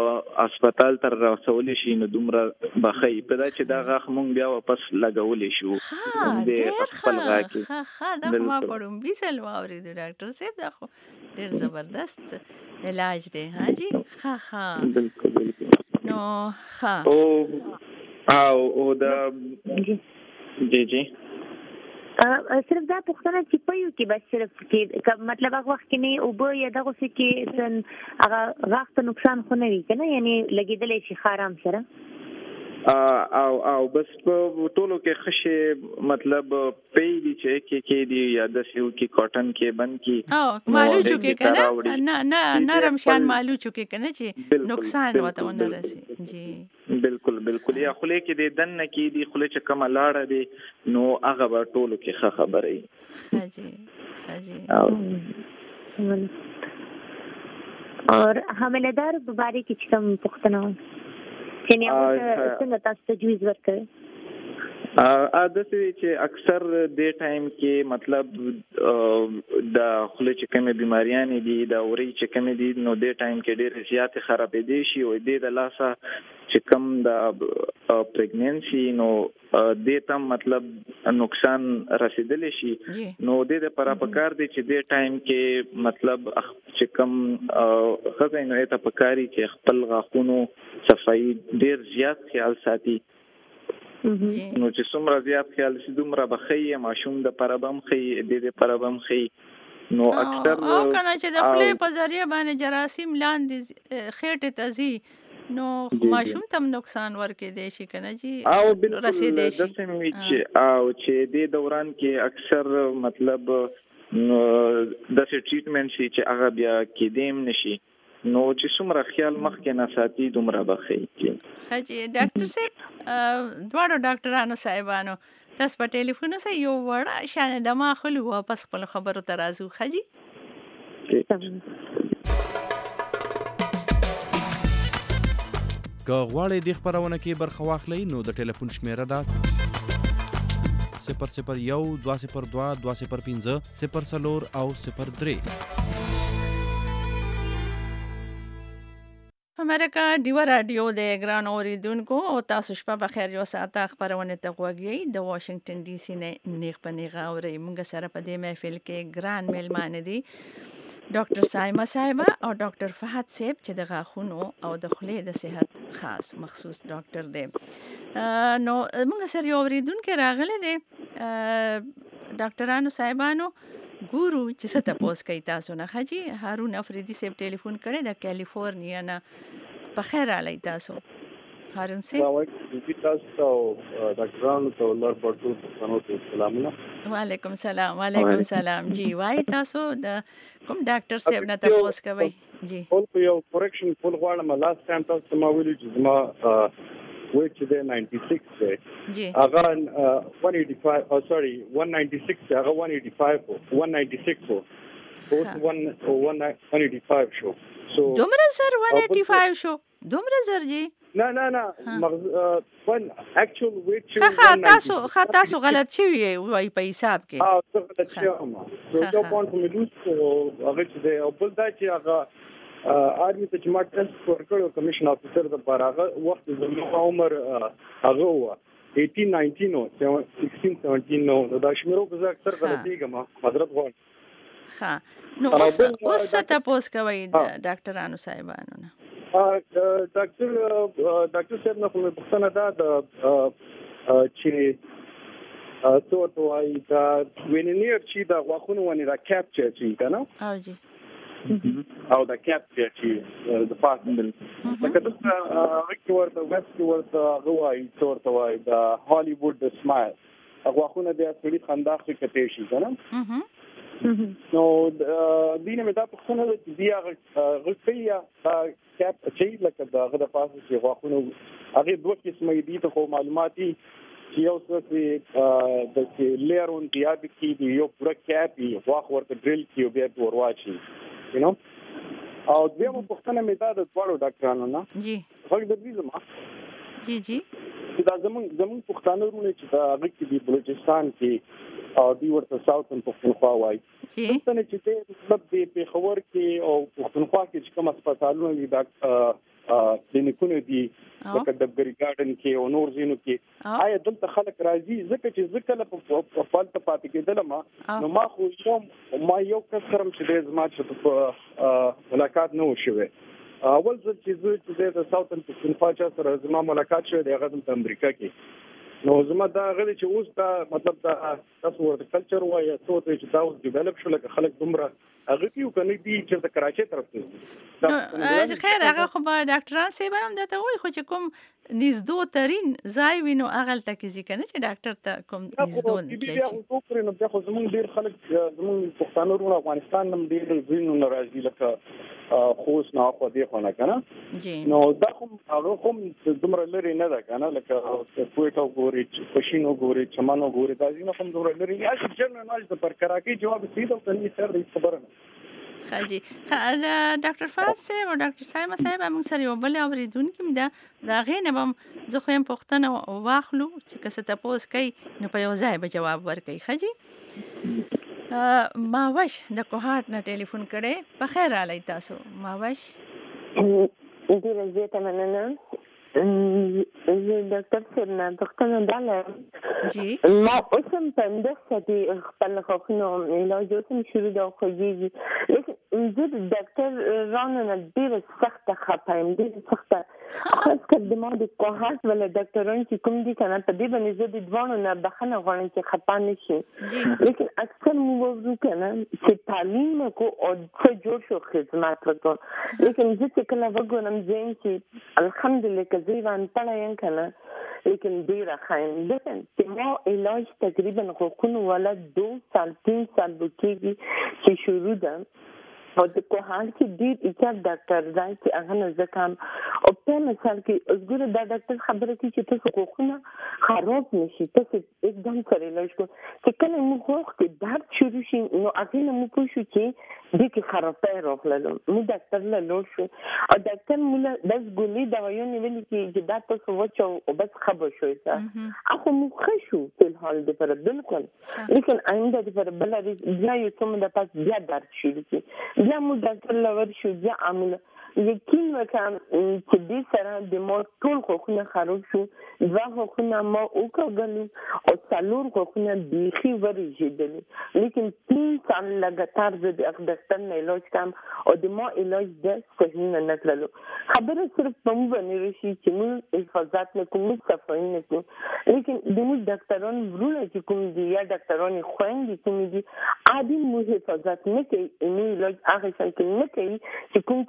هسپتال تر رسول شي نو دومره بخي په دا چې دا غاښ مونږ بیا واپس لګولې شو د خپل غاښ کې. دا ما پړم بیسل واوري د ډاکټر صاحب دا خو ډېر زبردست علاج دی. ها جی بالکل نو او دا جی صرف دا پوښتنه چې په یو کې بس صرف کې مطلب هغه وخت کې نه او به یا دغه څه کې هغه غاښ ته نقصان خو نه وي کنه، یعنی لګیدلې شي خارام سره او بس په ټولو کې خشه مطلب پیډي چې کې دی یا د سیو کې کاټن کې بند کې مالو چوکي کنه نه نرم شان مالو چوکي کنه چې نقصان وته نه رسي. جی بالکل یا خله کې د دن کې دی خله چې کوم لاړه دی نو هغه به ټولو کې خبرې. حاجی اور حامله‌دار مبارک کې کوم پوښتنه یعنی څنګه تاسو تجویز ورکړئ؟ عادت چې اکثر د ټایم کې مطلب د خله چې کومه بیماریاں دي د اوري چې کومه دي نو د ټایم کې ډېر زیات خرابې دي شي او د لاسه چې کم د پریګننسي نو د تم مطلب نقصان رسیدل شي نو د لپاره پکار دي چې د ټایم کې مطلب چې کم خزه نو ته پکاري چې خپل غاښونو صفائی ډېر زیات خیال ساتي، نو چې څومره زیات خیال شي دومره بخي ماشوم د پربم خي د پربم خي. نو اکثر او کنه چې د خپل په ذریعہ باندې جراثیم لاندې خېټه تزي نو ماشوم تم نقصان ورکې دی شي کنه جی او بالکل رسیدې شي او چې د دوران کې اکثر مطلب د ټریټمنټ شي چې هغه بیا کېدیم نشي، نو چې څومره خیال مخکې نه ساتي دومره بخي. حاجی ډاکټر صاحب دواړو ډاکټرانو صاحبانو تاسو په ټلیفون سره یو وړه شان د ما خلو واپس خپل خبرو ته راځو. حاجی که غواړئ د خبرونه کې برخه واخلئ نو د ټلیفون شمیره ده 001 202 205 04 او 03. امریکا ډیو رادیو د ګران اوریدونکو او تاسو شپه بخیر یو ساعته خبرونه ته غوږی د واشنگټن ډي سي نه نیغ په نیغه اوري. موږ سره په دې محفل کې ګران میلمانه دي ډاکټر سایمه صاحبه او ډاکټر فهد صاحب چې د غاښونو او د خولې د صحت خاص مخصوص ډاکټر دی. نو موږ سره یو اوریدونکو راغله دي ډاکټرانو صاحبانو ګورو چې څه تاسو کوي تاسو نه. حاجی هارون افریدي صاحب ټلیفون کړی د کیلیفورنیا نه. په خیر علي تاسو هارون سي تاسو ته ډاکټرانو ته لار پړتو تاسو ته سلامونه. وعلیکم سلام جی وای تاسو د کوم ډاکټر صاحب نه تاسو کوي جی ول یو کریکشن فول غواړم لاست ټایم تاسو ما ویلي چې ما ویچ د 96 دی جی هغه 185 سوري 196 هغه 196 185 شو دومره زر 185 شو دومره زر جی نه when actual weight تاسو غلط شوی وای په حساب کې څه غلط شوی ما یو پوینټ مې لوس هغه چې او بل دا چې هغه آرمي ته چې ما ټیسټ ورکړو کمیشن افیسر د هغه وخت زموږ عمر هغه و 18 19 نو 16 17 نو دا شمیرو که زه اکثر غلطیږم حضرت غواړم نو اوس تاسو کوي ډاکټرانو صاحبانو نه ډاکټر صاحب نه کومه پوښتنه ده چې څه وایي دا وینیر چې دا غوښونه ونی را کیپچر شي کنه او جی او دا کیپچر چې د پاسندل لکه دا ورته وست ورته غوای څورته وای دا هالیوود د سمایل غوښونه د اصلي خندا کې شي کنه نو دینه مې دا پوښتنه ده چې بیا غوښتیا کیپ چې لکه دا غدا پاسه چې غوښونه هغه دوه قسمه دي ته معلوماتي چې یو څه د لیرون دی ابي کې یو پوره کیپ واخ ورته ډریل کې بیا ورواچي you know او بیا په پښتنه مې دا د ټولو ډاکټرانو نه جی هغه د دې زما جی دا زمون پښتانه ورونه چې دا هغه کې د بلوچستان کې او دی ورته ساوثن پښتونخوا وای څنګه چې د مطلب د پیښور کې او پښتونخوا کې چې کوم هسپتالونه دي دا کلینیکونه دي لکه د ګری ګارډن کې او نور زینو کې آیا دلته خلک راځي ځکه چې ځکه په فالته پاتې کېدل نو ما خو ما یو کس سره چې د زما چې ملاقات نه وشوي اول ځل چې د ساوثن پښتونخوا سره زما ملاقات شوه د هغه د امریکا کې نو زما دا غلي چې اوس دا مطلب دا تاسو ورته کلچر وایي څه ته چې دا اوس ډیولپ شو لکه خلک دومره هغه کیو کني دي چې د کراچي طرف ته خیر هغه خو ډاکټران سي بنم دته وای خو چې کوم نږدې ترين ځای وینو اغل تکي ځکه نه چې ډاکټر ته کوم نږدې بیا خو پرې نو بیا خو زمونږ ډیر خلک زمونږ پښتانه ورو افغانستان نم ډیر وینو ناراضي لکه خوښ نه خو دې خو نه کنه جی نو دا هغه کوم دومره لري نه ده کنه لکه کوټه ګوري پښینو ګوري چمنو ګوري دا ځینې کوم دومره لري یا چې جنرال ناج د پرکراکي جواب سیده کوي سر دې خبره خاجي ډاکټر فاضل صاحب او ډاکټر سایمه صاحب موږ سره یو بل اوریدونکو دا غینه بم زه خو هم پښتنه واخلو چې کسه تاسو کوي نو په یو ځای به جواب ورکړي خاجي ما وش د کوهات نه ټلیفون کړي په خیر علي تاسو ما وش ډیره زیاته مننه ډاکټر صاحب نه پښتنه داله جی ما اوسم پندخ چې خپل خوښنو علاج اوسم شروع دا خوږي لیکن زه ډاکټر رانه نه ډیره سخت خپایم ډیره سخت خاص کر د ما د کوهات ول ډاکټران چې کوم دي کنه په دې باندې زه د دوانو نه بخنه غواړم چې خپا نشي لیکن اکثر موضوع کنه چې تعلیم کو او څه جوړ شو خدمات وکړو لیکن زه چې کله وګورم زین چې الحمدلله زیوان پړایم کنه لیکن ډیره خاين دغه چې ما علاج تقریبا غوښنه ولا 2 سال 3 سال وکړي چې شروع ده او د کوهان کې ډیر اچھا ډاکټر ځای چې هغه نه ځکم او په مثال کې وګوره دا ډاکټر خبره کوي چې تاسو غوښنه خراب نشي تاسو एकदम سره علاج کو چې کله موږ وخت درد شروع شي نو هغه نه موږ پوښو چې د کی خرابې راغله نو ډاکټر له لور شو او ډاکټر موږ بس ګولې دوايونه ویلي چې دا تاسو وچو او بس خبر شوي اخو موږ خشو په حال د پر بالکل لیکن آینده د پر بل بیا یو څومره د پاس بیا درد شروع شي بیا موږ ډاکټر لور شو بیا عامل یقین وکم چې دې سره د مور ټول خوخونه خراب شو دا خوخونه ما وکړل او څلور خوخونه بيخي ورجیدل لیکن 3 سال لګاتار د ډاکټر نه علاج کم او د ما علاج د صحیح نه نکړلو خبره صرف په موږ باندې راشي چې موږ حفاظت نه کوو صفائی نه کوو لیکن د موږ ډاکټران ورونه چې کوم دي یا ډاکټران خويندې کوم دي عادي موږ حفاظت نه کوي نو علاج هغه څنګه نه کوي چې کوم څه موږ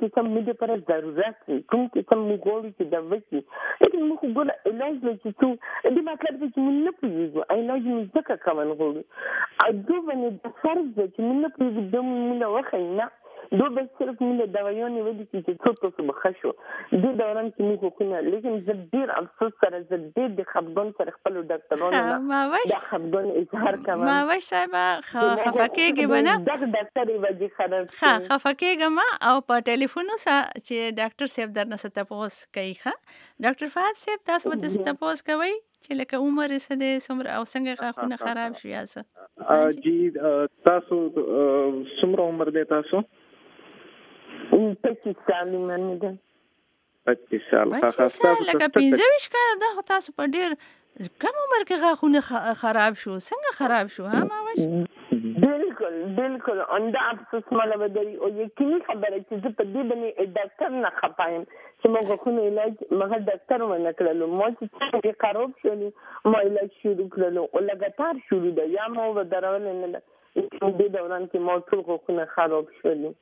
لپاره ضرورت دی کوم چې کوم غوړي چې د وکی لیکن موږ ګول علاج چې څو دې مطلب چې موږ نه پوهیږو علاج موږ ځکه کوم غوړي اګو باندې د فرض چې موږ نه پوهیږو د موږ وخینا دو به صرف موږ دوايانې ودی چې څو څه بخښو د دوران کې موږ خو نه لیکن زه ډیر افسوس سره زه د خپګان سره خپل ډاکټرانو نه د خپګان اظهار کوم ما وش صاحب خفکهږي بنه د ډاکټر وجه خراب خفکهږم او په ټلیفون سره چې ډاکټر صاحب درنه ستپوس کوي ډاکټر فهد صاحب تاسو به ستپوس کوي چې لکه عمر یې د څومره او څنګه غاښونه خراب شو یا څه جی تاسو څومره عمر دی تاسو 25 سال باندې ده 25 سال خاصه لکه 25 کال دا خو تاسو په ډیر کم عمر کې غاښونه خراب شو څنګه خراب شو ها ما وش بالکل انده افسوس مله بدري او یقیني خبره چې زه په دې باندې ډاکټر نه خپایم چې موږ غوښنه علاج مګر ډاکټر ونه کړلو ما چې خراب شو ما علاج شروع کړلو او لګاتار شروع ده یا مو ودرول نه دې دوران کې ما ټول غوښنه خراب شول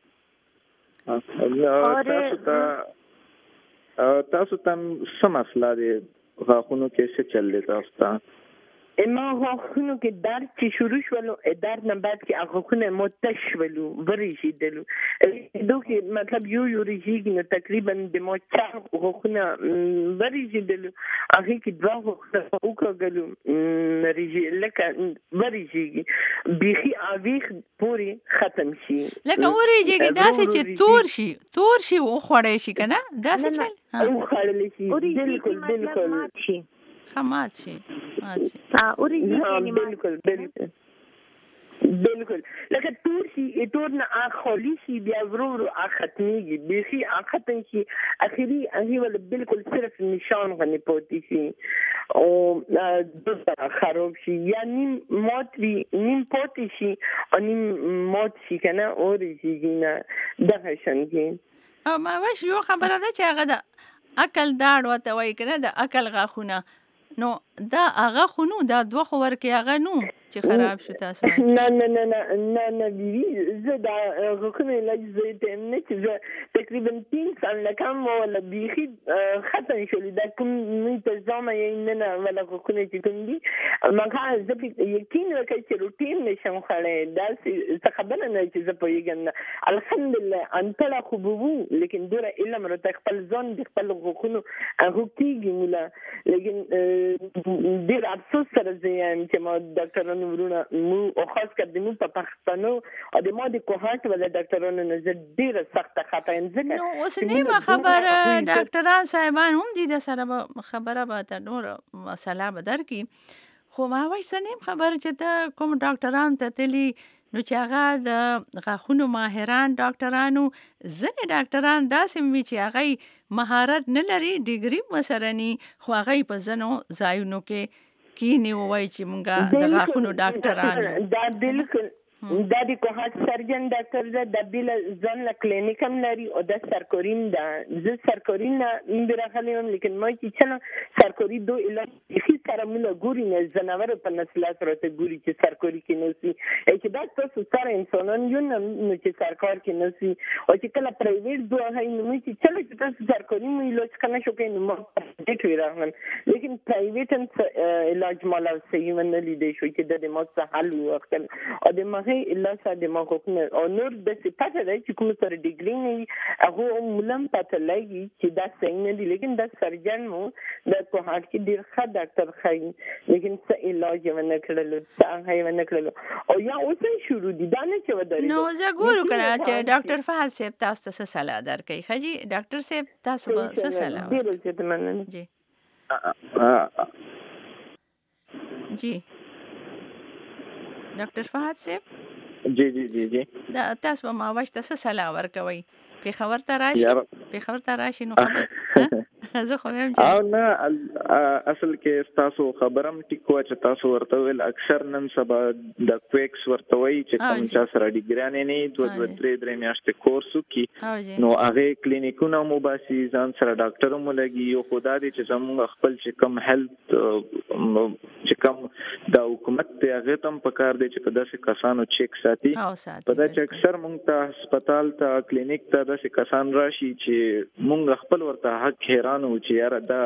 تاسو تم څه مسله دی غاښونو کې څه چل دی تاسو ته ما غاښونو کې درد چې شروع شولو درد نه بعد کې غاښونه متش شولو ورېږدلو دوی مطلب یو ریږي نو تقریبا د مو چار غاښونه ورېږدلو هغه کې دوه غاښونه وکړلو ریږي لکه ورېږي بيخي اویخ پوری ختم شي لکه ورېږي داسې چې تور شي او خوړې شي کنه داسې چل او خړلې شي بالکل شي خمات شي بالکل لکه تور شي تور نه خالی شي بیا ورو ختميږي بيخي ختم شي اخري هغه ول بالکل صرف نشان غني پوتي شي او د خراب شي یعنی موت وی نیم پوتي شي او نیم موت شي کنه او ریږي نه دغه شانګي او ما وش یو خبره ده چې هغه د عقل داړ وته وای کنه د عقل غاخونه نو دا هغه خونو دا دوه خو ورکه هغه نو چې خراب شو تاسو نه زه دا غوښنه علاج زه ته نه چې تقریبا 3 سال لکم ولا بيخي ختم شو دا کوم منتظم یې نه ولا غوښنه چې کوم دي مګه زه یقین وکړ چې روټین نشم خړې دا څه خبره نه چې زه پوهیږم الحمدلله انت لا خوبو لیکن دوره علم رته خپل ځان د خپل غوښنو هغه کیږي مولا لیکن ډیر افسوس سره زم چې ما ډاکټرانو ورونه مو او خاص کر د مو په پښتنو او د ما د کوهات ولا ډاکټرانو نظر ډیر سخت خطایم ځکه نو اوس نه خبر ډاکټران صاحبان هم دي د سره خبره به نور مسله به در کی خو ما وایي سنیم خبر چې ته کوم ډاکټران ته تلی نو چې هغه د غاښونو ماهران ډاکټرانو ځنې ډاکټران داسې وي چې هغه مهارت نه لري ډیګري مسرني خو هغه په ځنو ځایونو کې کینی وای چې مونږه د غاښونو ډاکټرانو دا بالکل دا د کوهات سرجن ډاکټر د بل ځن له کلینیک هم لري او د سرکورین دا زه سرکورین نه برخلیم لیکن ما چې څنګه سرکوري دو علاج هیڅ سره موږ ګوري نه زناور په نسلات راته ګوري چې سرکوري کې نوسي چې دا تاسو سره انسانان یو نه چې سرکار کې نوسي او چې کله پرایویټ دوه هي نو چې چې تاسو سرکوري مو علاج کنه شو کې نو دې ټوي راغلم لیکن پرایویټ علاج مالا صحیح نه لیدې شو چې د مو څه حل وخت او د ما الا ساده ما کوم او نور د پته دی چې کوم سره ډیګری نه هغه ملم پته لګي چې دا څنګه دی لیکن دا سرجن مو د کوهات کې ډیر ښه ډاکټر خای لیکن څه علاج ونه کړلو څنګه یې ونه کړلو او یا اوس شروع دي دا نه چې ودرې نو زه ګورو کړه چې ډاکټر فهد صاحب تاسو څه صلاح درکې خجی ډاکټر صاحب تاسو څه صلاح ډیر زیات مننه جی ډاکټر فهد صاحب جی دا تاسو ما واش تاسو صلاح ورکوي په خبر ته راشي نو خبر زه خو هم او نه اصل کې تاسو خبرم ټیک و چې تاسو ورته ویل اکثر نن سبا د کویکس ورته وی چې کوم چا سره ډیګران نه 2-3 میاشتې کورس کی نو هغه کلینیکونه مو باسي ځان سره ډاکټر مو لګي یو خدا دې چې زموږ خپل چې کم هیلث چې کم د حکومت ته هغه تم پکار دی چې داسې کسانو چیک ساتي په دا چې اکثر مونږ ته هسپتال ته کلینیک ته داسې کسان راشي چې مونږ خپل ورته حق حیرانو چې یاره دا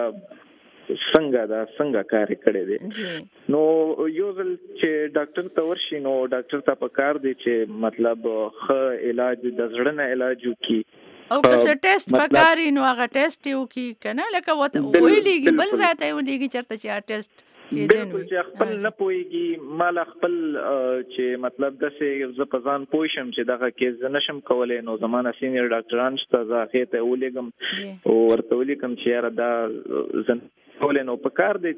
څنګه کار کړی دی نو یو ځل چې ډاکټر ته ورشي نو ډاکټر ته پکار دی چې مطلب ښه علاج د زړه نه علاج وکړي او که څه ټیسټ پکاري نو هغه ټیسټ یو کی کنه لکه ویلېږي بل ځای ته ویلېږي چرته چې ټیسټ بالکل چې خپل نه پويږي مال خپل چې مطلب داسې ز په ځان پوښم چې دغه کې نشم کولای نو زمانه سینیئر ډاکټران شته زه ته ولېګم او ورته ولیکم چې یاره دا زن کولای نو پکار دی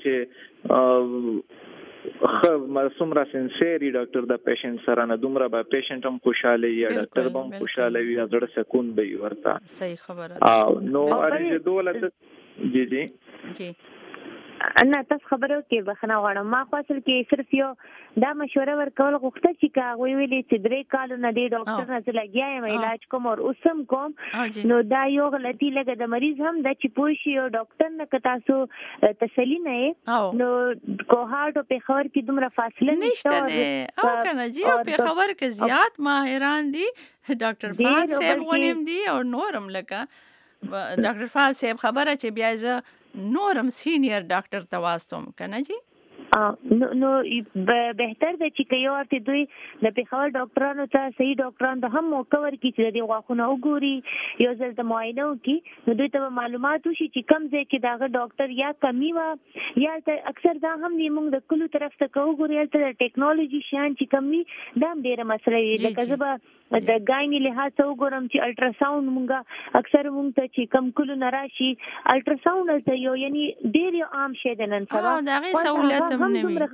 چې خو څومره سنسيري ډاکټر د پیشنټ سره نه دومره به پیشنټ هم خوشاله وي ډاکټر هم خوشاله وي زړه سکون به ورته صحیح خبره نو ارزه دولت جی نه تاسو خبرو کې بخنه غواړم ما خو اصل کې صرف یو دا مشوره ورکول غوښته چې کا ویلې چې 3 کال نه دی ډاکټر نه لګیا یم علاج کوم او اوسم کوم نو دا یو غلطي لګه د مریض هم د چې پوښي او ډاکټر نه تاسو تسلی نه نو کوهاټ او پیښور کې دومره فاصله نشته او کنه جی او پیښور کې زیات ماهران دي ډاکټر فاضل صاحب غونیم دي او نورم لکه ډاکټر فاضل صاحب خبره چې بیا زه نورم سینیئر ډاکټر ته واستم کنه جی نو بهتر دی چې یو ورته دوی د پیښور ډاکټرانو ته صحیح ډاکټران ته هم موکور کی چې د غاښونو وګوري یو ځل د معاینه وکي نو دوی ته معلومات وشي چې کم ځای کې داغه ډاکټر یا کمی وا یا اکثر دا هم دی موږ د کلو طرف ته وګوري چې ټیکنالوژي شان چې کمی دا ډیره مسله وي لکه زبا د غایني لحاظ وګورم چې الټراساوند مونږه اکثر مونږ ته چې کم کلو نراشي الټراساوند ته یو یعنی ډیر عام شی ده نن سبا دا غي سہولت هم نه وي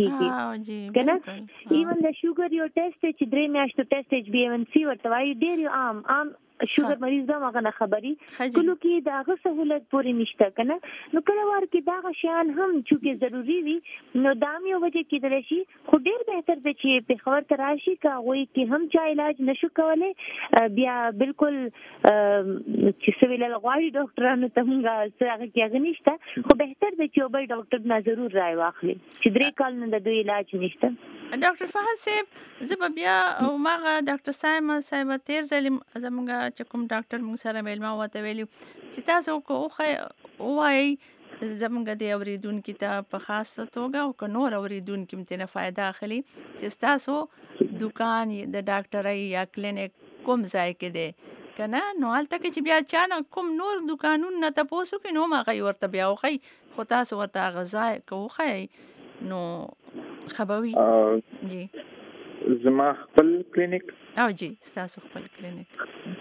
کنه ایون د شوګر یو ټیسټ چې 3 میاشتو ټیسټ ایچ بی ون سی ورته وایي ډیر عام شوګر مریض دا مغه خبري کلو کې داغه سہولت پوری نشته کنه نو کله ور کې داغه شیان هم چې ضروری وي نو دام یو وجه کې درشي خو ډیر بهتر دی چې په خبر تراشي کا وای کې هم چا علاج نشو کولای بیا بالکل چې سویل الغوای ډاکټرانو ته موږ هغه کې غنښت خو بهتر دی چې بل ډاکټر نه ضرور راي واخلي چې 3 کال نه د دوی علاج نشته ډاکټر فهد صاحب زه بیا او ماغه ډاکټر صاحب تیر ځلم زمونږ چې کوم ډاکټر موږ سره میلمه وته ویلو چې تاسو کو وای زمونږ د اوریدونکو ته په خاصه توګه او نور اوریدونکو متنه فائدہ اخلي چې تاسو دکان د ډاکټرای یا کلینیک کوم ځای کې دی کنه نو حالت کې چې بیا چانه کوم نور دکانونو نه تاسو کې نو ما غي ورته بیا وخی خو تاسو ورته غزا کوخی نو خبروي جی زما خپل کلینیک او جی تاسو خپل کلینیک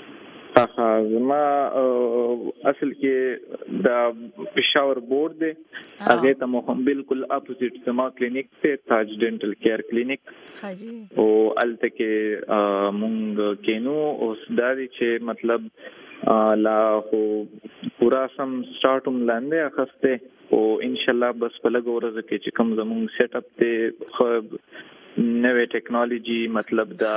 زما اصل کې د پېښور بورډ دی هغه ته مو بالکل اپوزیټ زما کلینیک ته تاج ډینټل کیر کلینیک حاجی او الته کې مونږ کینو اوس دا چې مطلب لا هو پورا سم سٹارټوم لاندې اخسته او ان شاء الله بس په لګ ورځ کې چې کوم زموږ سیټ اپ ته خو نوې ټیکنالوژي مطلب دا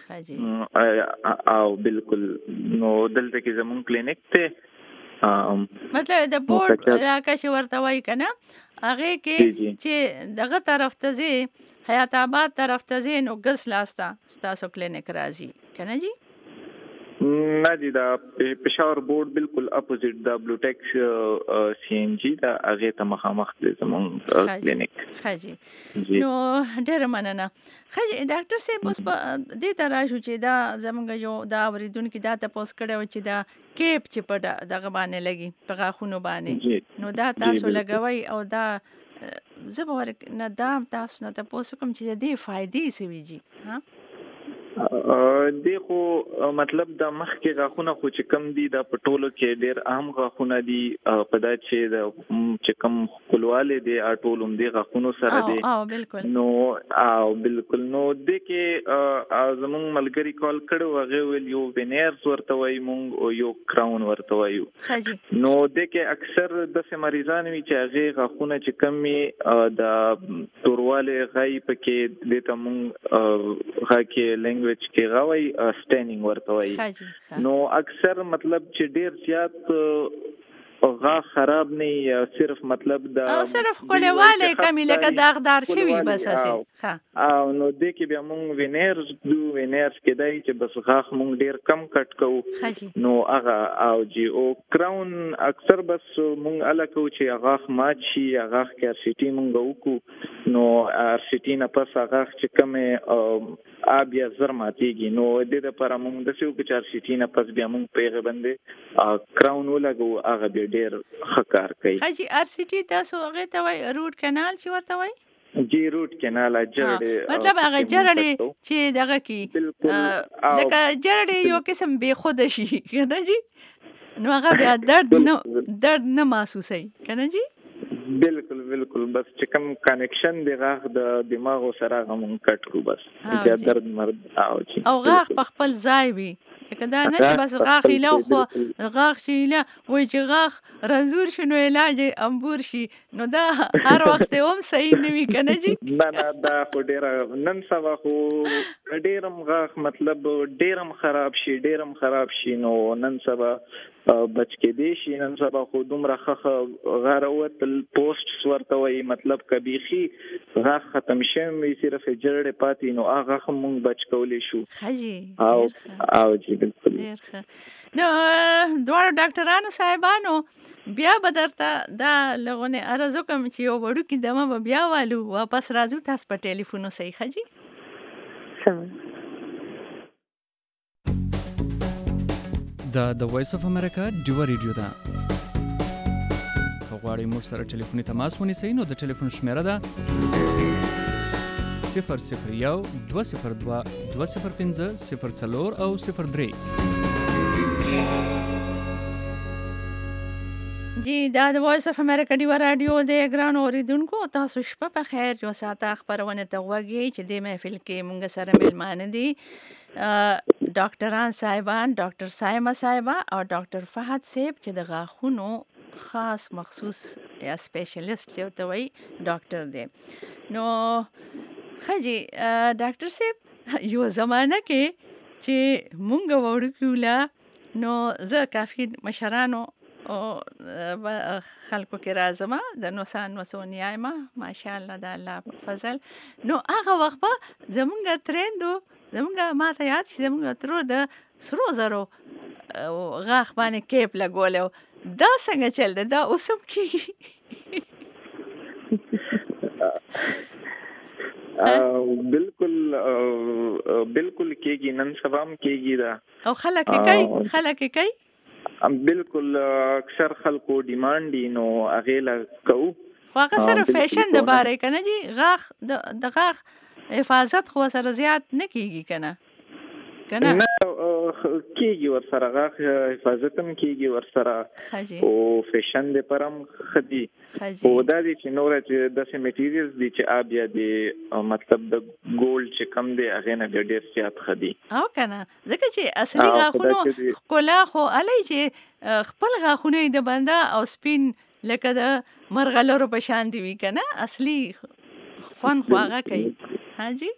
او بالکل نو دلته کې زموږ کلینیک ته مطلب د بورډ راکښ ورته وای کنه هغه کې چې دغه طرف ته زی حیات آباد طرف ته زی نو ګس لاستا تاسو کلینیک راځي کنه جی نه دي دا پېښور بورډ بالکل اپوزیټ دا بلو ټیکس سی ان جی دا هغه ته مخامخ دي زموږ کلینیک خاجي نو ډېر مننه خاجي ډاکټر صاحب اوس په دې طرح شو چې دا زموږ یو دا اوریدونکو دا تاسو کړو چې دا کیپ چې په دغه باندې لګي په غاښونو باندې نو دا تاسو لګوي او دا زبر نه دا تاسو نه تاسو کوم چې دې فائدې سوي جی ها دی خو مطلب د مخ کې غاښونه خو چې کم دي د پټولو کې ډېر عام غاښونه دي په دا چې د چې کم خپلواله دي اټولم دي غاښونو سره دي بالکل نو بالکل نو د کې زمون ملګری کال کړو هغه ویل یو وینرز ورته وای مونږ یو کراون ورته وایو نو د کې اکثر د مریضان وی چې هغه غاښونه چې کم د تورواله غي پکې د تم غاکه لینګویج کې غوي سټینینګ ورته وایي نو اکثر مطلب چې ډیر زیات غاښ خراب نه یا صرف مطلب د صرف کولواله کمی لکه داغدار شوی بس اسه او نو د کې بیا مونږ وینرز کې دای چې بس غاښ مونږ ډیر کم کټ کوو نو هغه او جی او کراون اکثر بس مونږ الکو چې غاښ مات شي غاښ کې ارسیټي مونږ وکړو نو ارسیټي نه پس غاښ چې کمه بیا زر ماتيږي نو د دې لپاره مونږ د سیو کې ارسیټي نه پس بیا مونږ پیغه باندې کراون ولګو هغه ډیر خکار کوي حاجی ارسیټي تاسو هغه ته وای روټ کانال چې ورته وای جی روټ کانال جړې مطلب هغه جړې چې دغه کی لکه جړې یو قسم به خود شي کنه جی نو هغه بیا درد نه محسوسي کنه جی بالکل بس چې کوم کنیکشن دی غاښ د دماغ سره غو کټ کو بس بیا درد مرد او غاښ په خپل ځای وي کدا نه چې بس غاښ له خو غاښ شي له وای چې غاښ رنزور شنو علاج امبور شي نو دا هر وخت هم صحیح نه وي کنه جی نه دا خو ډیر نن سبا خو ډیرم غاښ مطلب ډیرم خراب شي نو نن سبا بچ کې دی شي نن سبا خو دومره خخه غاروت پوسټ ورته وای مطلب کبيخي غاښ ختم شوی صرف جړې پاتې نو هغه هم بچ کولې شو خجی او جی بالکل نو دوه ډاکټرانو صاحبانو بیا بدرته دا لغونه ارزو کوم چې یو وړو کې دمه بیا والو واپس راځو تاسو په ټلیفون صحیح خجی د وایس اف امریکا ډیو ریډیو ده غواړئ موږ سره ټلیفوني تماس ونیسئ نو د ټلیفون شمیره ده 001 202 205 04 او 03 جی دا د وایس اف امریکا ډیو رادیو د ګران اوریدونکو تاسو شپه په خیر جو ساته خبرونه ته وګورئ چې د محفل کې مونږ سره ملمان دي ډاکټران صاحبان ډاکټر سایمه صاحبه او ډاکټر فهد صاحب چې د غاښونو خاص مخصوص یا سپیشلیست چې ته وای ډاکټر دی نو خجی ډاکټر صاحب یو زمانہ کې چې مونږ وړو کېولا نو زه کافي مشرانو او خلکو کې راځم د نوسان وسونیایما ماشاءالله د الله فضل نو هغه وخت به زمونږ ترندو زمونږ ماته یاد شي زمونږ تر د سرو زرو غاښ باندې کیپ لګولو دا څنګه چل دا اوسم کی بالکل کېږي نن سبام کېږي دا او خلک کوي بالکل اکثر خلکو ډیماند دي نو هغه لا کو خو هغه سره فیشن د باره کنه جی غاښ د غاښ حفاظت خو سره زیات نه کیږي کنه کیږي ور سره غاښ حفاظت هم کیږي ور سره او فیشن د پرم خدي او دا دي چې نور چې د میټیریلز دي چې بیا د مطلب د ګولډ چې کم دی هغه نه ډیر زیات خدي او کنه ځکه چې اصلي غاښونو کولا خو علي چې خپل غاښونه د بنده او سپین لکه د مرغلرو په شان دی وی کنه اصلي خوان خواغه کوي حاجی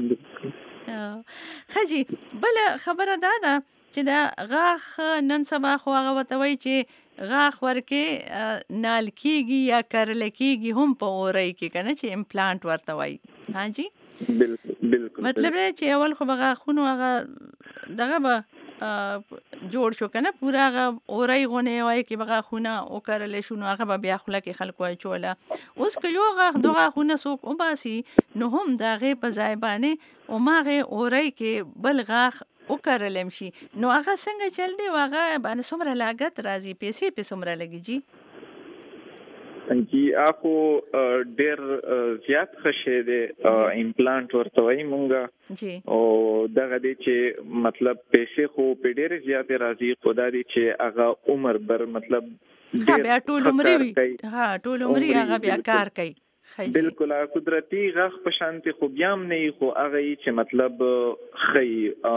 خجی بل خبره ده چې دا غاښ نن سبا خو هغه وتوي چې غاښ ورکه نال کیږي یا کرل کیږي هم په اوري کې کنه چې امپلانټ ورته وای حاجی بالکل مطلب چې اول خو غاښونو هغه دغه به جوړ شو کنه پورا هغه اوري غونه وای کې غاښونه او کرل شنو هغه بیا خله کې خلکو چولا اوس که یو غاښ دوه غاښونه سوق او باسي نو هم دا غي په ځای باندې او ماغه اوري کې بل غاښ او کرلم شي نو هغه څنګه چل دی هغه باندې څومره لاګت راځي پیسې په څومره لګي جی جی اخو ډیر زیات خشه دي امپلانټ ورته وای مونږه جی او دغه دي چې مطلب پیسې خو په ډیر زیات راځي خدا دي چې هغه عمر بر مطلب ډیر بیا ټول عمر وي ټول عمر هغه بیا کار کوي بالکل قدرتی غخ په شانتي خو بیا هم نه خو هغه چې مطلب خي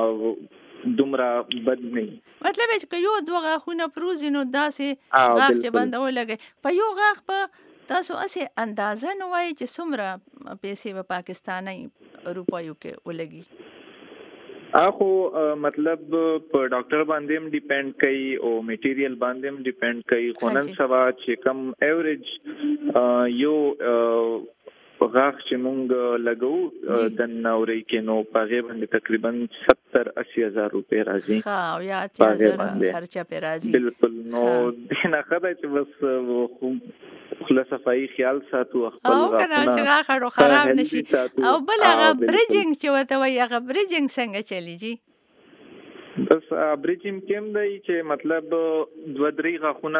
دومره بد نه مطلب چې یو دوه غاښونه پروزي نو داسې غاښ چې بندول لګي په یو غاښ په تاسو اسې اندازه نه وایي چې څومره پیسې په پاکستاني روپیو کې ولګي اخو مطلب په ډاکټر باندې هم ډیپند کوي او میټیریل باندې هم ډیپند کوي خو نن سبا چې کم ایوریج یو غاښ چې مونږ لګو د نوري کې نو پاغه باندې تقریبا 70-80 هزار روپے راځي ها یا 8000 خرچه په راځي بالکل نو نه خدای چې بس خلاص صفائی خیال ساتو خپل او کنه چې غاښ خراب نشي او بل هغه بریجینګ چې وته وي هغه بریجینګ څنګه چلیږي بس بریجینګ کوم دی چې مطلب دوه درې غاښونه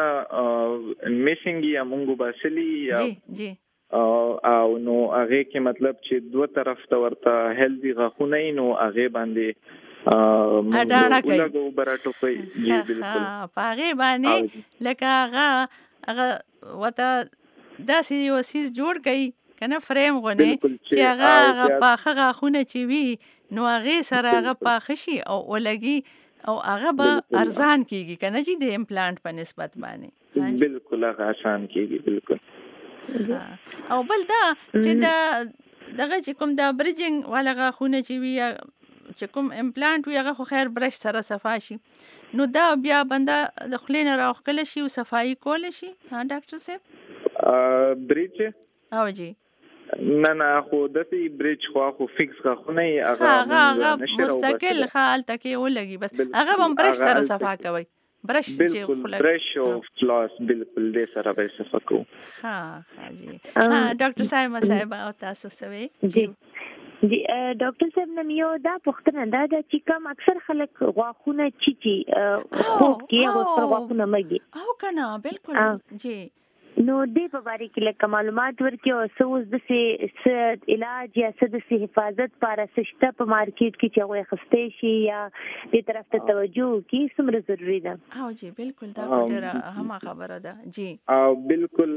میسنګ یا مونږ باسلی یا جی او نو هغه کې مطلب چې دوه طرف ته ورته هیلدي غاښونه نو هغه باندې اډاڼه کوي لګو براټو کوي جی بالکل هغه باندې لکه هغه وته داسې یو سیس جوړ کړي کنه فریم غونې چې هغه پاخه غاښونه چې وي نو هغه سره هغه پاخه شي او ولګي او هغه به ارزان کیږي کنه چې د امپلانټ په نسبت باندې بالکل هغه آسان کیږي بالکل او بل دا چې دغه چې کوم دا بریجینګ والا غاښونه چې وي چې کوم امپلانټ وي هغه خو خیر برش سره صفا شي نو دا بیا بنده د خلینو راوخکل شي او صفائی کول شي ها ډاکټر صاحب بریج او جی نه خو دسی بریج خو فکس غاښونه هغه مستقل خال تکي ولګي بس هغه هم برش سره صفا کوي برش بالکل برش او فلاس بالکل دې سره به صفا کو ها جی ډاکټر صاحب او تاسو سوي جی ډاکټر صاحب نن یو دا پوښتنه ده چې کوم اکثر خلک غاښونه چی خوب کې او پر غاښونه مګي او کنه بالکل جی نو دې په اړه کې لکه معلومات ورکړي او سوز د سي علاج یا د حفاظت لپاره سشته په مارکیټ کې چې هغه خسته شي یا دې طرف ته توجه کی څومره ضروری ده او جی بالکل دا ډیره هم خبره ده جی او بالکل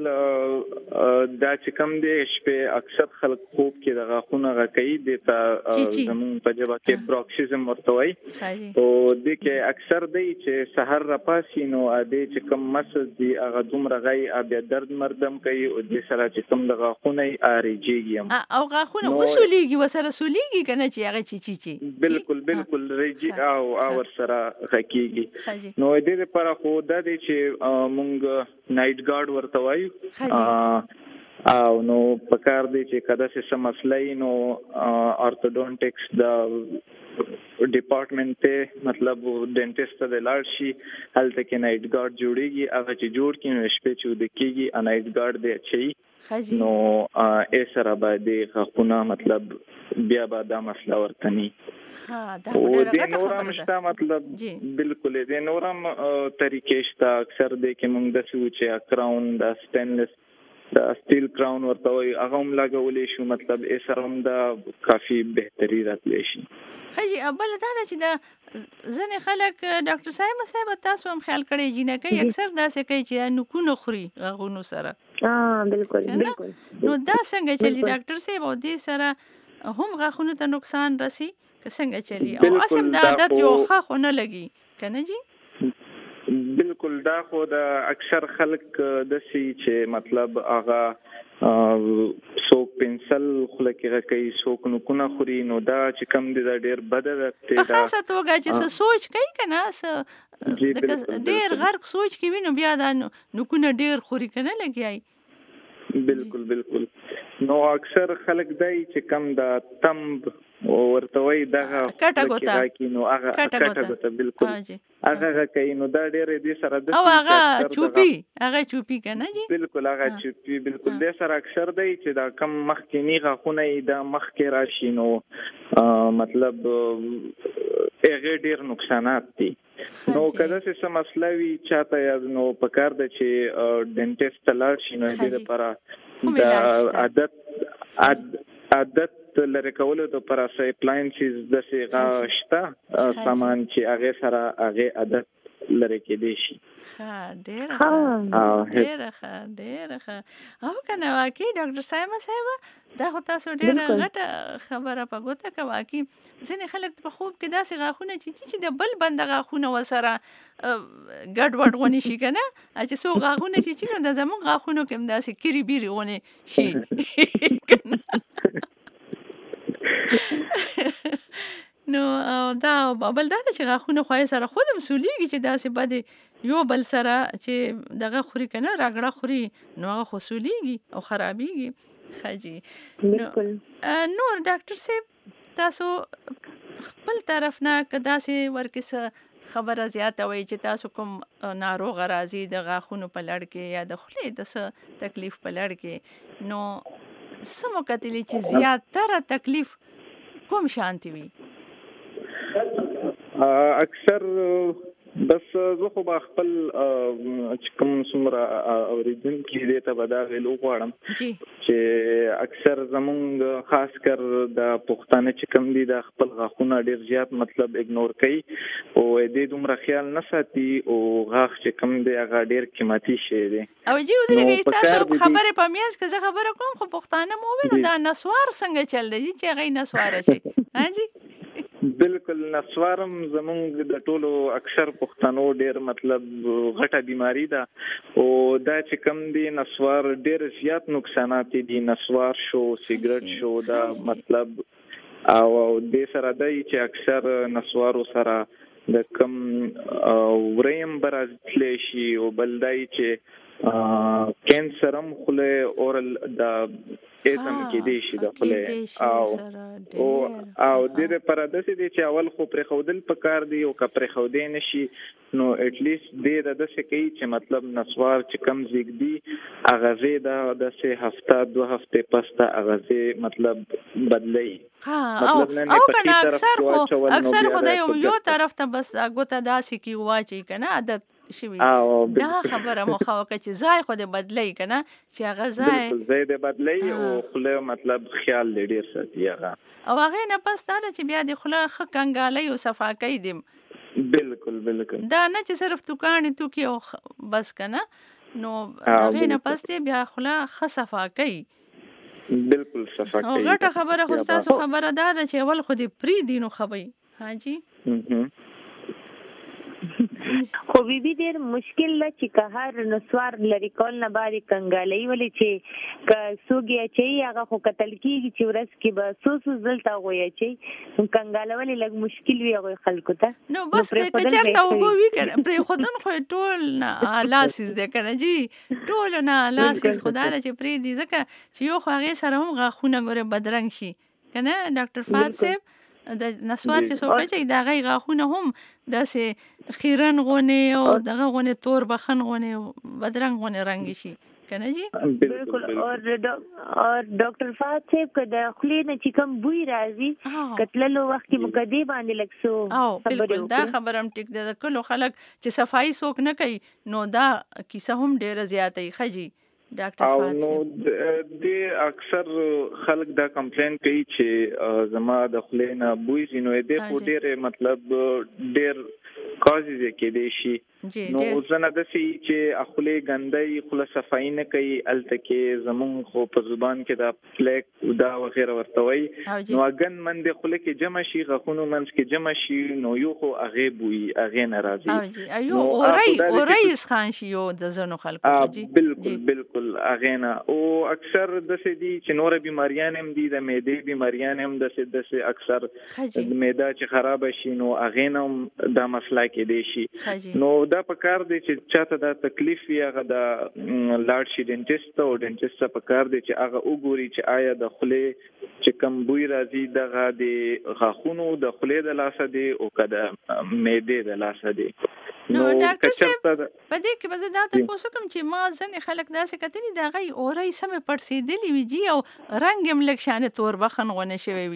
دا چې کوم دی شپه اکثر خلک خوب کې د غاښونه غکې د ته زمون په جواب کې پروکسیزم ورته وای او د کې اکثر دی چې سحر را پاسي نو دې چې کوم مسد دی هغه دومره غي ابي درد مردم کوي او د سره چې کوم د غاښونه اریږي او غاښونه وسولېږي وسره سولېږي کنه چې هغه چی بالکل ریجی او ور سره غکیږي نو دې لپاره خو د دې چې مونږ نایټ ګارد ورته وایو او نو پکار دی چې کله څه مسلې نو اورتودونټکس د ډپارټمنټ ته مطلب ډینټیسټ ته لاړ شي هلته کې نایټ ګارد جوړیږي هغه چې جوړ کینو شپې چې د کېږي نایټ ګارد دی چې نو سره باندې غاښونه مطلب بیا به دا مسله ورتنی دا ډېره نورم شته مطلب بالکل دې نورم طریقې شته اکثر دې کې موږ د سوچ کراون د سټینلیس د سټیل کراون ورته وي هغه هم لګولې شو مطلب سره هم دا کافي بهتري راتلی شي خجی اول دا چې دا ځنه خلک ډاکټر صاحب تاسو هم خیال کړئ جنکه اکثر دا څه کوي چې نکونه خوري غوونو سره بالکل نو دا څنګه چلی ډاکټر صاحب او دې سره هم غاښونو ته نقصان رسی څنګه چلی او اسم دا عادت یو ښه نه لګي کنه جی بالکل دا خو د اکثر خلک د سی چې مطلب هغه څوک پنسل خلک کوي څوک نو کو نه خوري نو دا چې کم دي دا ډیر بد ده په خاصه توګه چې سوچ کوي کنه ډیر غرق سوچ کوي نو بیا دا نو کو نه ډیر خوري کنه لګي بالکل نو اکثر خلک دای چې کم دا تمب ورته وای دغه کټه نو هغه کټه بالکل هغه کوي نو دا ډېر دې سره د او هغه چوپی کنه جی بالکل هغه چوپی بالکل دې سره اکثر دی چې دا کم مخکینی غاښونه دا مخکې راشي نو مطلب هغه ډېر نقصانات دي نو کله چې سم مسله وی چاته یا نو پکار د چې ډنټیسټ تلاړ شي نو دې لپاره د عادت لري کولو د پر اپلاینسز د سیغه شته سامان چې هغه سره هغه عادت لري کې دي شي ډېر ښه او کنه واقعي ډاکټر صاحب دا خو تاسو ډېره غټه خبره په ګوته کوي واقعي ځینې خلک په خوب کې داسې غاښونه چې د بل بنده غاښونه وسره ګډ وډ غونې شي که نه چې څو غاښونه چې نو د زموږ غاښونو کې هم داسې کیري بیري غونې شي نو دا بل دا چې غاښونه خو سره خود هم سولیږي چې داسې باندې یو بل سره چې دغه خوري که نه راګړه خوري نو هغه خو سولیږي او خرابیږي نور ډاکټر صاحب تاسو خپل طرف نه که داسې ورکې خبره زیاته وي چې تاسو کوم ناروغه راځي د غاښونو په لړ کې یا د خولې د څه تکلیف په لړ کې نو څه مو کتلي چې زیاتره تکلیف کوم شانتي وي اکثر بس زه خو به خپل چې کوم څومره اوریدونکي دي ته به دا ویلو غواړم چې اکثر زمونږ خاص کر د پښتانه چې کوم دي د خپل غاښونه ډېر زیات مطلب اګنور کوي او دې دومره خیال نه ساتي او غاښ چې کوم دی هغه ډېر قیمتي شی دی او جی ودرېږئ تاسو خبرې په میانځ کې زه خبره کوم خو پښتانه مو وینو دا نسوار څنګه چل دی چې هغه نسواره شي جی بالکل نسوارم زمونږ د ټولو اکثر پښتنو ډېر مطلب غټه بیماری ده او دا چې کم دي نسوار ډېر زیات نقصانات دي نسوار شو سیګریټ شو دا مطلب او د سره دی چې اکثر نسوارو سره د کم وریم برازتلی شي او بلدای چې کینسر هم خله اورل د ایزم کې دی شي د خله او د دې پر داسې دي چې اول خو پر خودل پکار دی او که پر خودې نشي نو اټ لیست د داسې کوي چې مطلب نسوار چې کم زیږدي اغازه د سه هفته 2 هفته پسته اغازه مطلب بدلی او کنه اکثر خدای یو طرف ته بس غوته داسې کی واچي کنه عادت شوی دا خبره مخاوکه چې ځای خو دې بدلی کنه چې هغه ځای دې بدلی او خله مطلب خیال لري ساتي هغه او هغه نه پس تا چې بیا د خله خ کنګالي او صفاکۍ دیم بالکل دا نه چې صرف توکانې توکي او بس کنه نو هغه نه پس بیا خله خ صفاکۍ بالکل صفاکۍ او غټه خبره خو تاسو خبره ده چې اول خو دې پری دینو خوي ها جی خو بي ډېر مشکل لا چې که هر نسوار لري کول نه باندې کنګالي ولې چې که سوګي چې هغه خو قتل کیږي چې ورس کې به سوس زلتا غوي چې کنګالول لګ مشکل وي هغه خلکو ته نو بس که چرته وګوي کړه پر خودن خو ټول نه لاسیز ده کنه جی ټول نه لاسیز خدای چې پری دي ځکه چې یو خو هغه سره هم غاښونه ګوره بدرنګ شي کنه ډاکټر فات صاحب د نسوار چې څوک چې دا غي غاښونه هم داسې خیرن غونې او دغه غونې تور بخن غونې بدرنګ غونې رنګ شي کنه جی بالکل اور ډاکټر فات صاحب کده خلی نه چې کوم بوی راځي کتللو وخت کې مقدمه باندې لکسو او بالکل دا خبرم ټیک ده کله خلک چې صفائی څوک نه کوي نو دا کیسه هم ډیره زیاتې خجی ډاکټر فات صاحب د اکثر خلک دا کمپلین کوي چې زما د خلینا بوی زینو د په ډیره مطلب ډیر کازز کې دی شي نو زنه د سي چې خپل غندای خپل صفائی نه کوي الته کې زمون خو په زبان کې دا فلیک دا وغیرہ ورتوي نو اگن من د خپل کې جمع شي غخونو منس کې جمع شي نو یو خو اغه بوی اغه ناراضي ایو اورای خان شي یو د زنو خلکو جی بالکل اغه نه او اکثر د سي دي چې نور بیماریان هم دي د معدې بیماریان هم د سي اکثر د معده چې خراب شي نو اغه نه دا مسله کې دی شي نو دا پکار دی چې چاته دا تکلیف یا غدا لاړ شي ډنټیسټ او ډنټیسټ پکار دی چې هغه وګوري چې آیا د خله چې کم بوی راځي دغه د غاښونو د خله د لاسه دی او کده معده د لاسه دی نو ډاکټر صاحب په دې کې به دا تاسو کوم چې ما ځنې خلک داسې کتنی دا غي اورای سم پړسېدلی وي جی او رنگ هم لک شانه تور بخن غونه شوی وي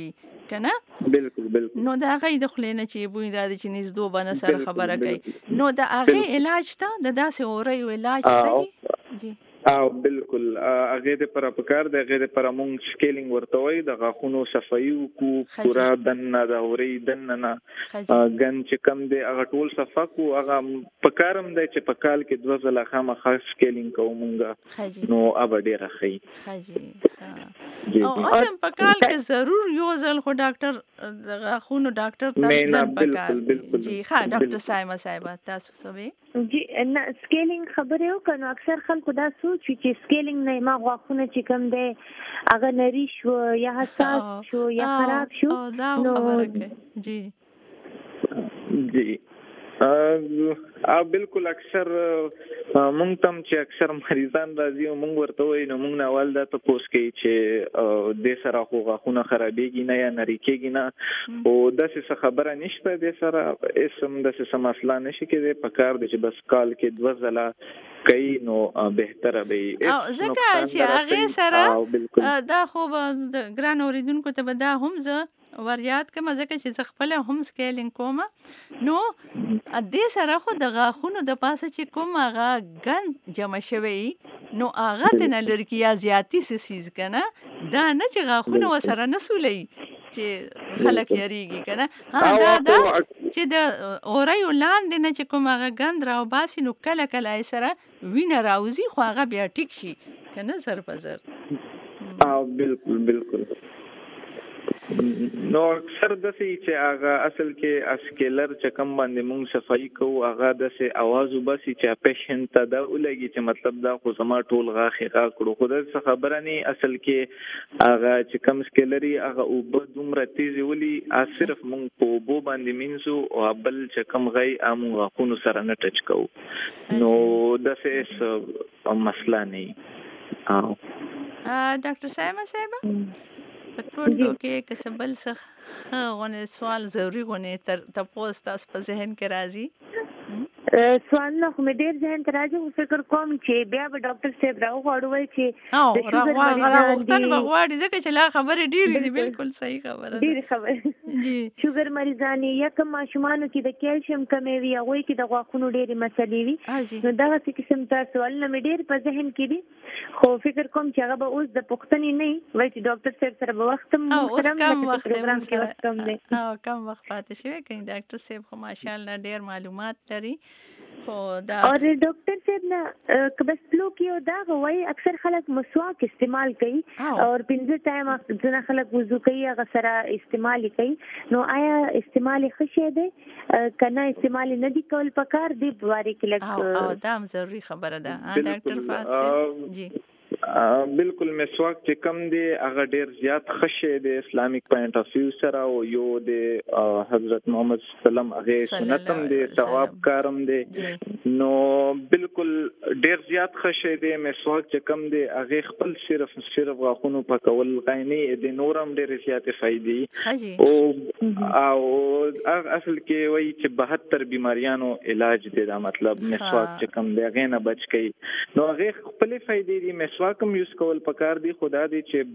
کنه بالکل نو دا هغه د خلې نه چې بوی را دي چې نږدې بنه سره خبره کوي نو دا هغه علاج ته د داسې اوري علاج ته جی بالکل هغه د پر پکار د هغه پر مونږ سکیلینګ ورته وای د غاخونو صفایي کو پورا دنه د اوري دنه غن چې کم دی هغه ټول صفا کو هغه پکارم دی چې پکال کې 2 ځله خامخا سکیلینګ کومونګه نو اب ډیر خي او اسم پکال کې ضرور یو ځل خو ډاکټر د غاخونو ډاکټر ته پکار جی ها ډاکټر صاحب تاسو سوي جی نه سکیلینګ خبره یو کنه اکثر خلکو دا سوچ چې سکیلینګ نه ما غاخونه چې کم دی هغه نری شو یا حساس شو یا خراب شو نو خبره جی بالکل اکثر مونږ تم چې اکثر مریضان راځي او مونږ ورته وایو نو مونږ نوال دا تاسو کې چې د سره خو غاخونه خرابېږي نه یا نری کېږي نه او داسې خبره نشته د سره اسم داسې مسله نشي کېږي په کار دي چې بس کال کې 2 ځله کوي نو بهتره به او ځکه چې هغه سره دا خو د ګران اوریدونکو ته به دا هم زه وریاد کوم ځکه چې خپل هم سکیلینګ کوم نو دې سره خو د غاخونو د پاسه چې کوم هغه ګند جمع شوی نو هغه د نلرکیا زیاتی سیز کنه دا نه چې غاخونو وسره نسولې چې خلک یریږي کنه دا چې د اوري لاندې نه چې کوم هغه ګند راو باسي نو کله کله سره وینه راوزی خو هغه بیا ټیک شي کنه سر په سر بالکل نو اکثر دسي چې هغه اصل کې اسکیلر چې کم باندې مونږ صفائی کوو هغه دسي आवाज وباسي چې پیشنټ ته دا ولګي چې مطلب دا خو زما ټول غاخي غا کړو خو دا خبره نه اصل کې هغه چې کم سکیلري هغه او بدومره تیزی ولي صرف مونږ په بو باندې مينزو او بل چې کم غي امو غاخونو سره نه ټچ کوو نو دسي مسله نه ډاکټر صاحب پټوټو کې کسبل څه غونه سوال ضروری غونه تر تاسو تاسو په ذهن کې راځي سوال نو مې ډېر ذهن ته راځي او فکر کوم چې بیا به ډاکټر صاحب راوغواړي چې د شوګر مریضان بغواړي ځکه چې لا خبره ډېری دي بالکل صحیح خبره ډېری خبره جی شوګر مریضان یا کوم ماشومان کې د کیلشیم کمی وي هغه کې د غاښونو ډېری مسلې وي نو دا څه قسم تاسو سوال نه مې ډېر په ذهن کې دي خو فکر کوم چې هغه به اوس د پښتني نه وای چې ډاکټر صاحب سره به وخت کم وخت پاتې شوی کین ډاکټر صاحب خو ماشاءالله ډېر معلومات لري خو دا اور ډاکټر صاحب نه کبسلو کې دا غوي اکثر خلک مسواک استعمال کوي اور 15 ټایم ځنه خلک وضو کوي هغه سره استعمال کوي نو آیا استعمال خشه ده کنه استعمال نه دي کول پکار دی بواري کې لګ او دا ضروری خبره ده ډاکټر فاضل صاحب جی بالکل مسواک چې کم دی هغه ډیر زیات خشه دی اسلامیک پوینټ اف ویو سره او یو دی حضرت محمد سلام هغه سنتم دی ثواب کارم دی نو بالکل ډیر زیات خشه دی مسواک چې کم دی هغه خپل صرف غاخونو پکول غینی د نورم ډیر زیات فائدې او اصل کې وایي چې 72 بیماریانو علاج دی دا مطلب مسواک چې کم دی هغه نه بچ کی نو هغه خپل فائدې دی مسواک کوم یوز کول پکار دی خدا دی چې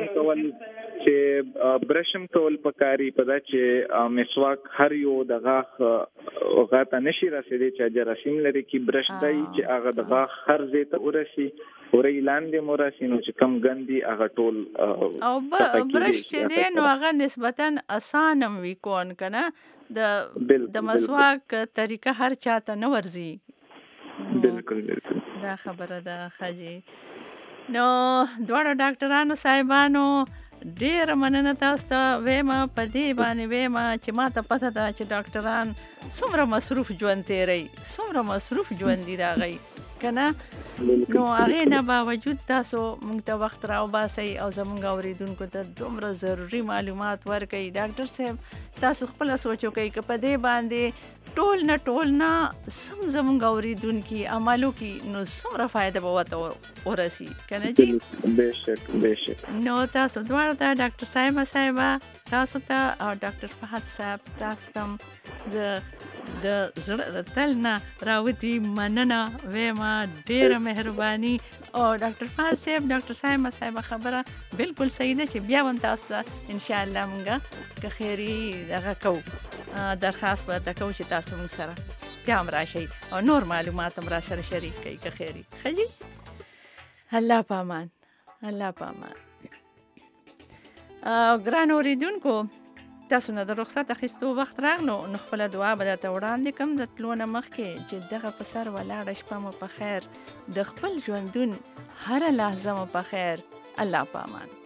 برشم کول پکاري پدا چې مسواک هر یو د غاخ غاته نشي رسیدي چې جراثیم لري کی برش دی چې هغه د غاخ هر ځای ته ورسي ورې لاندې موراسي نو چې کم ګندي هغه ټول او برش چې دی نو هغه نسبتا اسانم وی کون کنه د مسواک طریقه هر چاته نه ورزي بالکل دا خبره ده خاجي نو دواړه ډاکټرانو صاحبانو ډېر مننه تاسو ته وېما په دې باندې وېما چې ما ته پته ده چې ډاکټران څومره مصروف ژوند تیری څومره مصروف ژوند دی راغی کنه نو هغه نه باوجود تاسو موږ ته وخت راو باسي او زموږ اوریدونکو ته دومره ضروری معلومات ورکړي ډاکټر صاحب تاسو خپل سوچ وکړئ چې په دې باندې ټول نه سم زمونږ اوریدونکي عملو کې نو څومره فایده به ورته ورسي کنه جی بهشک نو تاسو دواړه ته ډاکټر صاحب تاسو ته او ډاکټر فهد صاحب تاسو ته د زړه تل نه راوتی مننه وېما ډېره مهرباني او ډاکټر فهد صاحب ډاکټر صاحب خبره بالکل صحیح ده چې بیا هم تاسو ان شاء الله مونږه که خیری دغه کو درخواست به تکو چې تاسو مونږ سره بیا هم راشئ او نور معلومات هم را سره شریک کړئ که خیری ښه الله پامان ګران اوریدونکو تاسو نه د رخصت اخیستو وخت راغلو نو خپل دعا به درته وړاندې کوم د تلو نه مخکې چې دغه په سر ولاړه شپه مو په خیر د خپل ژوندون هره لحظه مو په خیر الله پامان